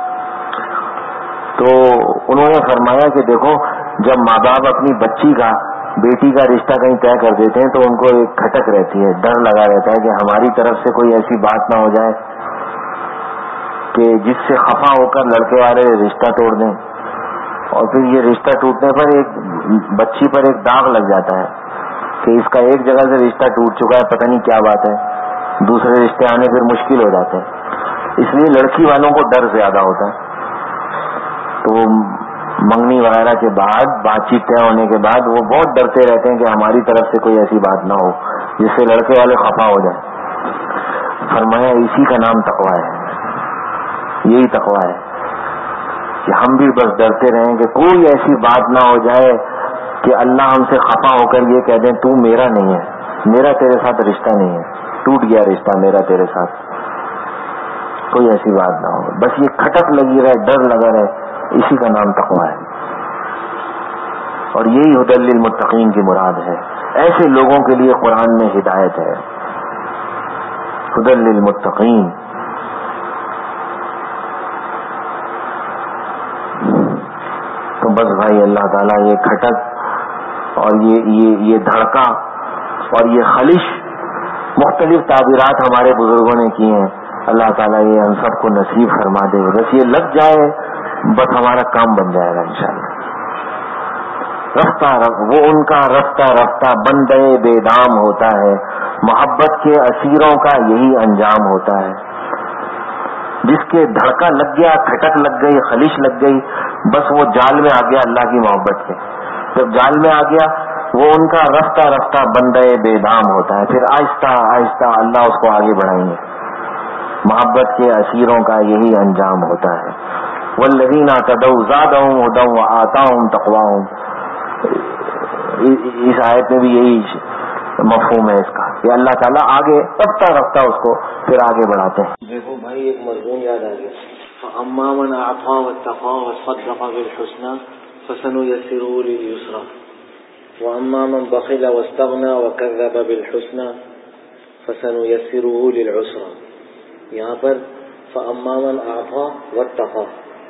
تو انہوں نے فرمایا کہ دیکھو جب ماں باپ اپنی بچی کا، بیٹی کا رشتہ کہیں طے کر دیتے ہیں تو ان کو ایک کھٹک رہتی ہے، ڈر لگا رہتا ہے کہ ہماری طرف سے کوئی ایسی بات نہ ہو جائے کہ جس سے خفا ہو کر لڑکے والے رشتہ توڑ دیں، اور پھر یہ رشتہ ٹوٹنے پر ایک بچی پر ایک داغ لگ جاتا ہے کہ اس کا ایک جگہ سے رشتہ ٹوٹ چکا ہے، پتہ نہیں کیا بات ہے، دوسرے رشتے آنے پھر مشکل ہو جاتے ہیں۔ اس لیے لڑکی والوں کو ڈر زیادہ ہوتا ہے، تو منگنی وغیرہ کے بعد، بات چیت طے ہونے کے بعد وہ بہت ڈرتے رہتے ہیں کہ ہماری طرف سے کوئی ایسی بات نہ ہو جس سے لڑکے والے خفا ہو جائیں۔ فرمایا اسی کا نام تقوی ہے، یہی تقوی ہے کہ ہم بھی بس ڈرتے رہیں کہ کوئی ایسی بات نہ ہو جائے کہ اللہ ہم سے خفا ہو کر یہ کہہ دیں تو میرا نہیں ہے، میرا تیرے ساتھ رشتہ نہیں ہے، ٹوٹ گیا رشتہ میرا تیرے ساتھ، کوئی ایسی بات نہ ہو۔ بس یہ کھٹک لگی رہے، ڈر لگا رہے، اسی کا نام تقوی ہے، اور یہی ہدی للمتقین کی مراد ہے۔ ایسے لوگوں کے لیے قرآن میں ہدایت ہے، ہدی للمتقین۔ تو بس بھائی اللہ تعالیٰ یہ کھٹک اور یہ دھڑکا اور یہ خلش، مختلف تعبیرات ہمارے بزرگوں نے کی ہیں، اللہ تعالیٰ یہ ہم سب کو نصیب فرما دے، بس یہ لگ جائے بس ہمارا کام بن جائے گا انشاءاللہ۔ وہ ان کا رفتہ رفتہ بندے بے دام ہوتا ہے، محبت کے اسیروں کا یہی انجام ہوتا ہے۔ جس کے دھڑکا لگ گیا، کھٹک لگ گئی، خلش لگ گئی، بس وہ جال میں آ گیا اللہ کی محبت کے۔ جب جال میں آ گیا وہ ان کا رفتہ رفتہ بندے بے دام ہوتا ہے، پھر آہستہ آہستہ اللہ اس کو آگے بڑھائیں گے۔ محبت کے اسیروں کا یہی انجام ہوتا ہے۔ والذین اہتدوا زادہم ھدی وآتاہم تقواہم، اس آیت میں بھی یہی مفہوم ہے اس کا کہ اللہ تعالیٰ آگے رفتہ رفتہ اس کو پھر آگے بڑھاتے ہیں۔ دیکھو بھائی ایک مضمون یاد آ گیا، فَأَمَّا مَنْ أَعْطَىٰ وَاتَّقَىٰ وَصَدَّقَ بِالْحُسْنَىٰ فَسَنُيَسِّرُهُ لِلْيُسْرَىٰ وَأَمَّا مَنْ بَخِلَ وَاسْتَغْنَىٰ وَكَذَّبَ بِالْحُسْنَىٰ فَسَنُيَسِّرُهُ لِلْعُسْرَىٰ۔ یہاں پر فَأَمَّا مَنْ أَعْطَىٰ وَاتَّقَىٰ،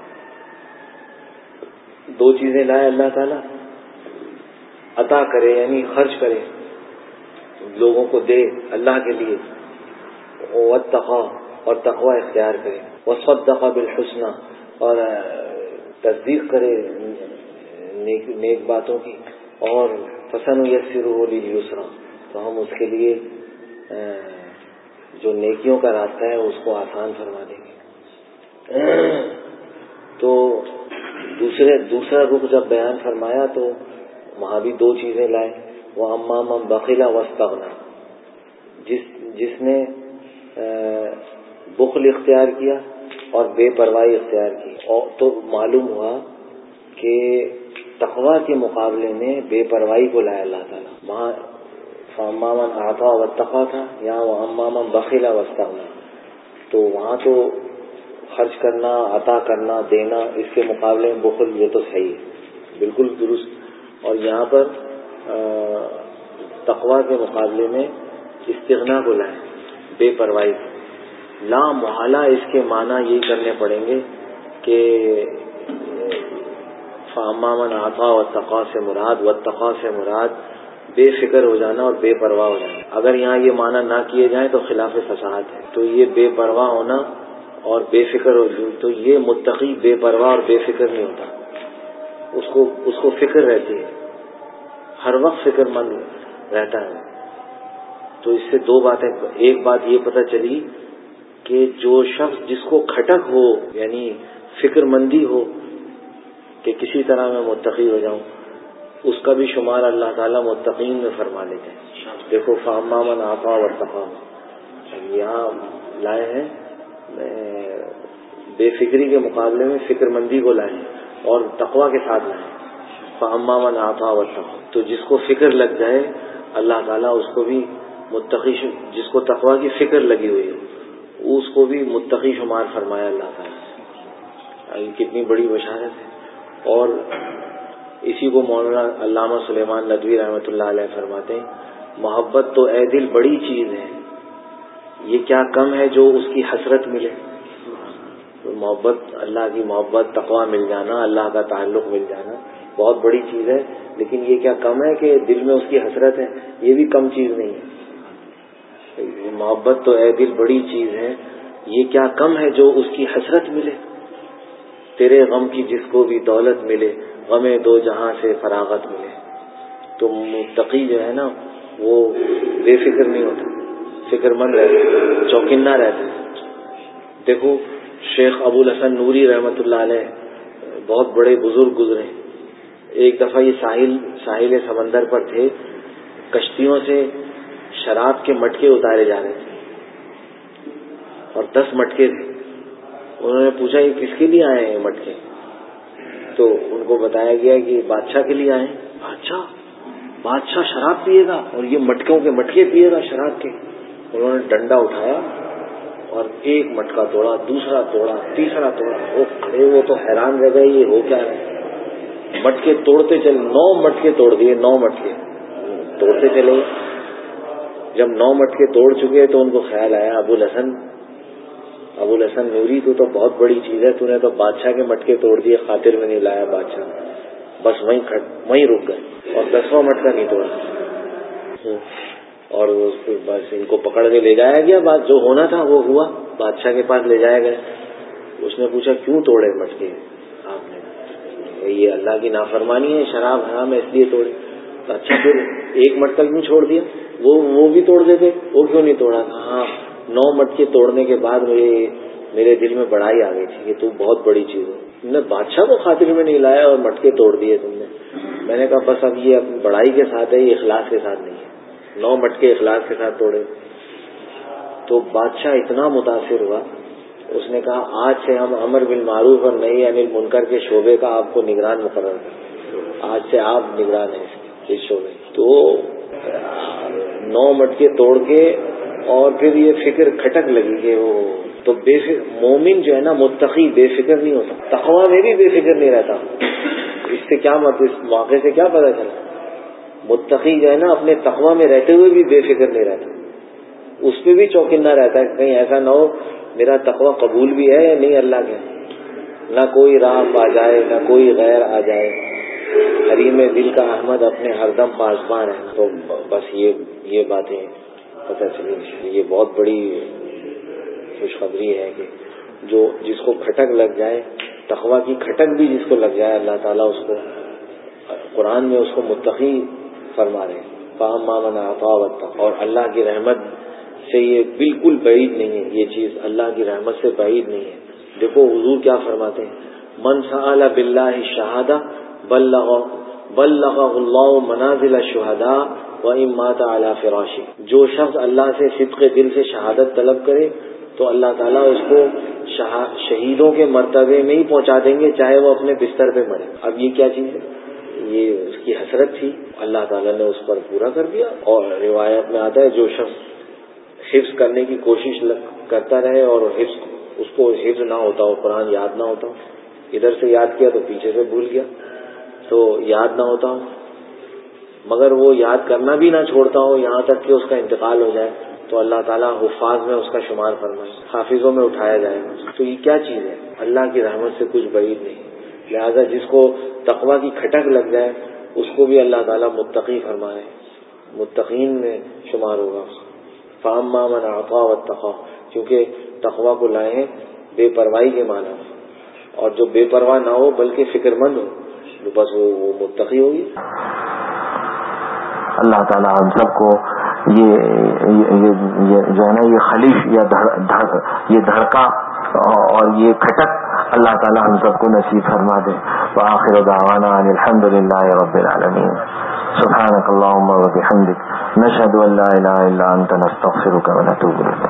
دو چیزیں لائے اللہ تعالیٰ، عطا کرے یعنی خرچ کرے، لوگوں کو دے اللہ کے لیے، واتقا اور تقوی اختیار کرے، وصدق بالحسنى اور تصدیق کرے نیک باتوں کی، اور فسنيسره لليسرى تو ہم اس کے لیے جو نیکیوں کا راستہ ہے اس کو آسان فرما دیں گے۔ دوسرا رخ جب بیان فرمایا تو وہاں بھی دو چیزیں لائے. وہ اما من بخل واستغنى، جس نے بخل اختیار کیا اور بے پرواہی اختیار کی. اور تو معلوم ہوا کہ تقوی کے مقابلے میں بے پرواہی کو لایا اللہ تعالیٰ. وہاں فاما من اعطى واتقى تھا، یہاں وہ اما من بخل واستغنى. تو وہاں تو خرچ کرنا، عطا کرنا، دینا، اس کے مقابلے میں بخل، یہ تو صحیح ہے، بالکل درست. اور یہاں پر تقوی کے مقابلے میں استغنا کو لائیں، بے پرواہی. لا محالہ اس کے معنی یہی کرنے پڑیں گے کہ فاما من اعطى واتقى سے مراد، واتقى سے مراد بے فکر ہو جانا اور بے پرواہ ہو جانا. اگر یہاں یہ معنی نہ کیے جائیں تو خلاف فصاحت ہے. تو یہ بے پرواہ ہونا اور بے فکر ہو، تو یہ متقی بے پرواہ اور بے فکر نہیں ہوتا، اس کو فکر رہتی ہے، ہر وقت فکر مند رہتا ہے. تو اس سے دو باتیں، ایک بات یہ پتہ چلی کہ جو شخص جس کو کھٹک ہو، یعنی فکر مندی ہو کہ کسی طرح میں متقی ہو جاؤں، اس کا بھی شمار اللہ تعالیٰ متقین میں فرما لیتے ہیں. دیکھو فاما من اعطى واتقى، یہاں لائے ہیں بے فکری کے مقابلے میں فکر مندی کو لائیں اور تقوی کے ساتھ لائیں. فاما من اعطى واتقى، تو جس کو فکر لگ جائے اللہ تعالیٰ اس کو بھی متقی، جس کو تقوی کی فکر لگی ہوئی ہے اس کو بھی متقی شمار فرمایا اللہ تعالیٰ. یہ کتنی بڑی بشارت ہے. اور اسی کو مولانا علامہ سلیمان ندوی رحمۃ اللہ علیہ فرماتے ہیں، محبت تو اے دل بڑی چیز ہے، یہ کیا کم ہے جو اس کی حسرت ملے. محبت، اللہ کی محبت، تقوی مل جانا، اللہ کا تعلق مل جانا بہت بڑی چیز ہے، لیکن یہ کیا کم ہے کہ دل میں اس کی حسرت ہے، یہ بھی کم چیز نہیں ہے. محبت تو اے دل بڑی چیز ہے، یہ کیا کم ہے جو اس کی حسرت ملے. تیرے غم کی جس کو بھی دولت ملے، غم دو جہاں سے فراغت ملے. تو متقی جو ہے نا وہ بے فکر نہیں ہوتا، فکر مند رہتا، چوکنا رہتا. دیکھو شیخ ابو الحسن نوری رحمۃ اللہ علیہ بہت بڑے بزرگ گزرے. ایک دفعہ یہ ساحل سمندر پر تھے، کشتیوں سے شراب کے مٹکے اتارے جا رہے تھے اور 10 مٹکے تھے. انہوں نے پوچھا یہ کس کے لیے آئے ہیں مٹکے؟ تو ان کو بتایا گیا کہ بادشاہ کے لیے آئے ہیں. بادشاہ شراب پیے گا اور یہ مٹکوں کے مٹکے پیے گا شراب کے. انہوں نے ڈنڈا اٹھایا اور ایک مٹکا توڑا، دوسرا توڑا، تیسرا توڑا. وہ کھڑے وہ تو حیران رہ گئے یہ ہو کیا رہے. مٹکے توڑتے چلے، 9 مٹکے توڑ دیے، 9 مٹکے توڑتے چلے. جب 9 مٹکے توڑ چکے تو ان کو خیال آیا ابو الحسن نوری تو بہت بڑی چیز ہے، تو نے تو بادشاہ کے مٹکے توڑ دیے، خاطر میں نہیں لایا بادشاہ. بس وہیں رک گئے اور 10واں مٹکا نہیں توڑا. اور بس ان کو پکڑ کے لے جایا گیا. بات جو ہونا تھا وہ ہوا، بادشاہ کے پاس لے جایا گیا. اس نے پوچھا کیوں توڑے مٹکے آپ نے؟ یہ اللہ کی نافرمانی ہے، شراب حرام ہے اس لیے توڑے. اچھا پھر ایک مٹکا کیوں چھوڑ دیا؟ وہ بھی توڑ دیتے، وہ کیوں نہیں توڑا؟ ہاں 9 مٹکے توڑنے کے بعد میرے دل میں بڑائی آ گئی تھی کہ تو بہت بڑی چیز ہے. تم نے بادشاہ کو خاطر میں نہیں لایا اور مٹکے توڑ دیے تم نے. میں نے کہا بس اب یہ اپنی بڑائی کے ساتھ ہے، یہ اخلاص کے ساتھ نہیں ہے. 9 مٹکے اخلاص کے ساتھ توڑے. تو بادشاہ اتنا متاثر ہوا، اس نے کہا آج سے ہم امر بالمعروف اور نہی عن المنکر کے شعبے کا آپ کو نگران مقرر کریں. آج سے آپ نگران ہیں اس شعبے. تو 9 مٹکے توڑ کے اور پھر یہ فکر کھٹک لگی کہ وہ تو مومن جو ہے نا متقی بے فکر نہیں ہوتا، تقوی میں بھی بے فکر نہیں رہتا. اس سے کیا اس واقعے سے کیا پتہ چلا؟ متقی جو ہے نا اپنے تقوی میں رہتے ہوئے بھی بے فکر نہیں رہتا، اس پہ بھی چوکنا رہتا ہے کہیں ایسا نہ ہو میرا تقوی قبول بھی ہے یا نہیں اللہ کے، نہ کوئی راہ پا جائے نہ کوئی غیر آ جائے. حریم دل کا احمد اپنے ہر دم پاسبان ہے. تو بس یہ باتیں پتہ چلی. یہ بہت بڑی خوشخبری ہے کہ جس کو کھٹک لگ جائے، تقوی کی کھٹک بھی جس کو لگ جائے، اللہ تعالیٰ اس کو قرآن میں اس کو متقی فرما رہے ہیں. فَأَمَّا مَنْ أَعْطَىٰ وَاتَّقَىٰ. اور اللہ کی رحمت سے یہ بالکل بعید نہیں ہے، یہ چیز اللہ کی رحمت سے بعید نہیں ہے. دیکھو حضور کیا فرماتے ہیں، من سأل باللہ الشہادہ بلغہ اللہ منازل الشہداء وإن مات علی فراشہ. جو شخص اللہ سے صدق دل سے شہادت طلب کرے تو اللہ تعالیٰ اس کو شہیدوں کے مرتبے میں ہی پہنچا دیں گے چاہے وہ اپنے بستر پہ مرے. اب یہ کیا چیز ہے؟ یہ اس کی حسرت تھی، اللہ تعالیٰ نے اس پر پورا کر دیا. اور روایت میں آتا ہے جو شخص حفظ کرنے کی کوشش کرتا رہے اور اس کو حفظ نہ ہوتا ہو، قرآن یاد نہ ہوتا ہو، ادھر سے یاد کیا تو پیچھے سے بھول گیا تو یاد نہ ہوتا ہو، مگر وہ یاد کرنا بھی نہ چھوڑتا ہو یہاں تک کہ اس کا انتقال ہو جائے تو اللہ تعالیٰ حفاظ میں اس کا شمار فرمائے، حافظوں میں اٹھایا جائے گا. تو یہ کیا چیز ہے؟ اللہ کی رحمت سے کچھ بعید نہیں. لہذا جس کو تقویٰ کی کھٹک لگ جائے اس کو بھی اللہ تعالیٰ متقی فرمائے، متقین میں شمار ہوگا. فَأَمَّا مَنْ أَعْطَىٰ وَاتَّقَىٰ، کیونکہ تقویٰ کو لائیں بے پرواہی کے معنی، اور جو بے پرواہ نہ ہو بلکہ فکر مند ہو تو بس وہ متقی ہوگی. اللہ تعالیٰ ہم سب کو یہ جو ہے نا یہ خلیف یا یہ دھڑکا اور یہ کھٹک اللہ تعالیٰ ہم سب کو نصیب فرما دے. وآخر دعوانا ان الحمد للہ رب العالمین. سبحانک اللہم وبحمدک نشہد ان لا الہ الا انت نستغفرک ونتوب الیک.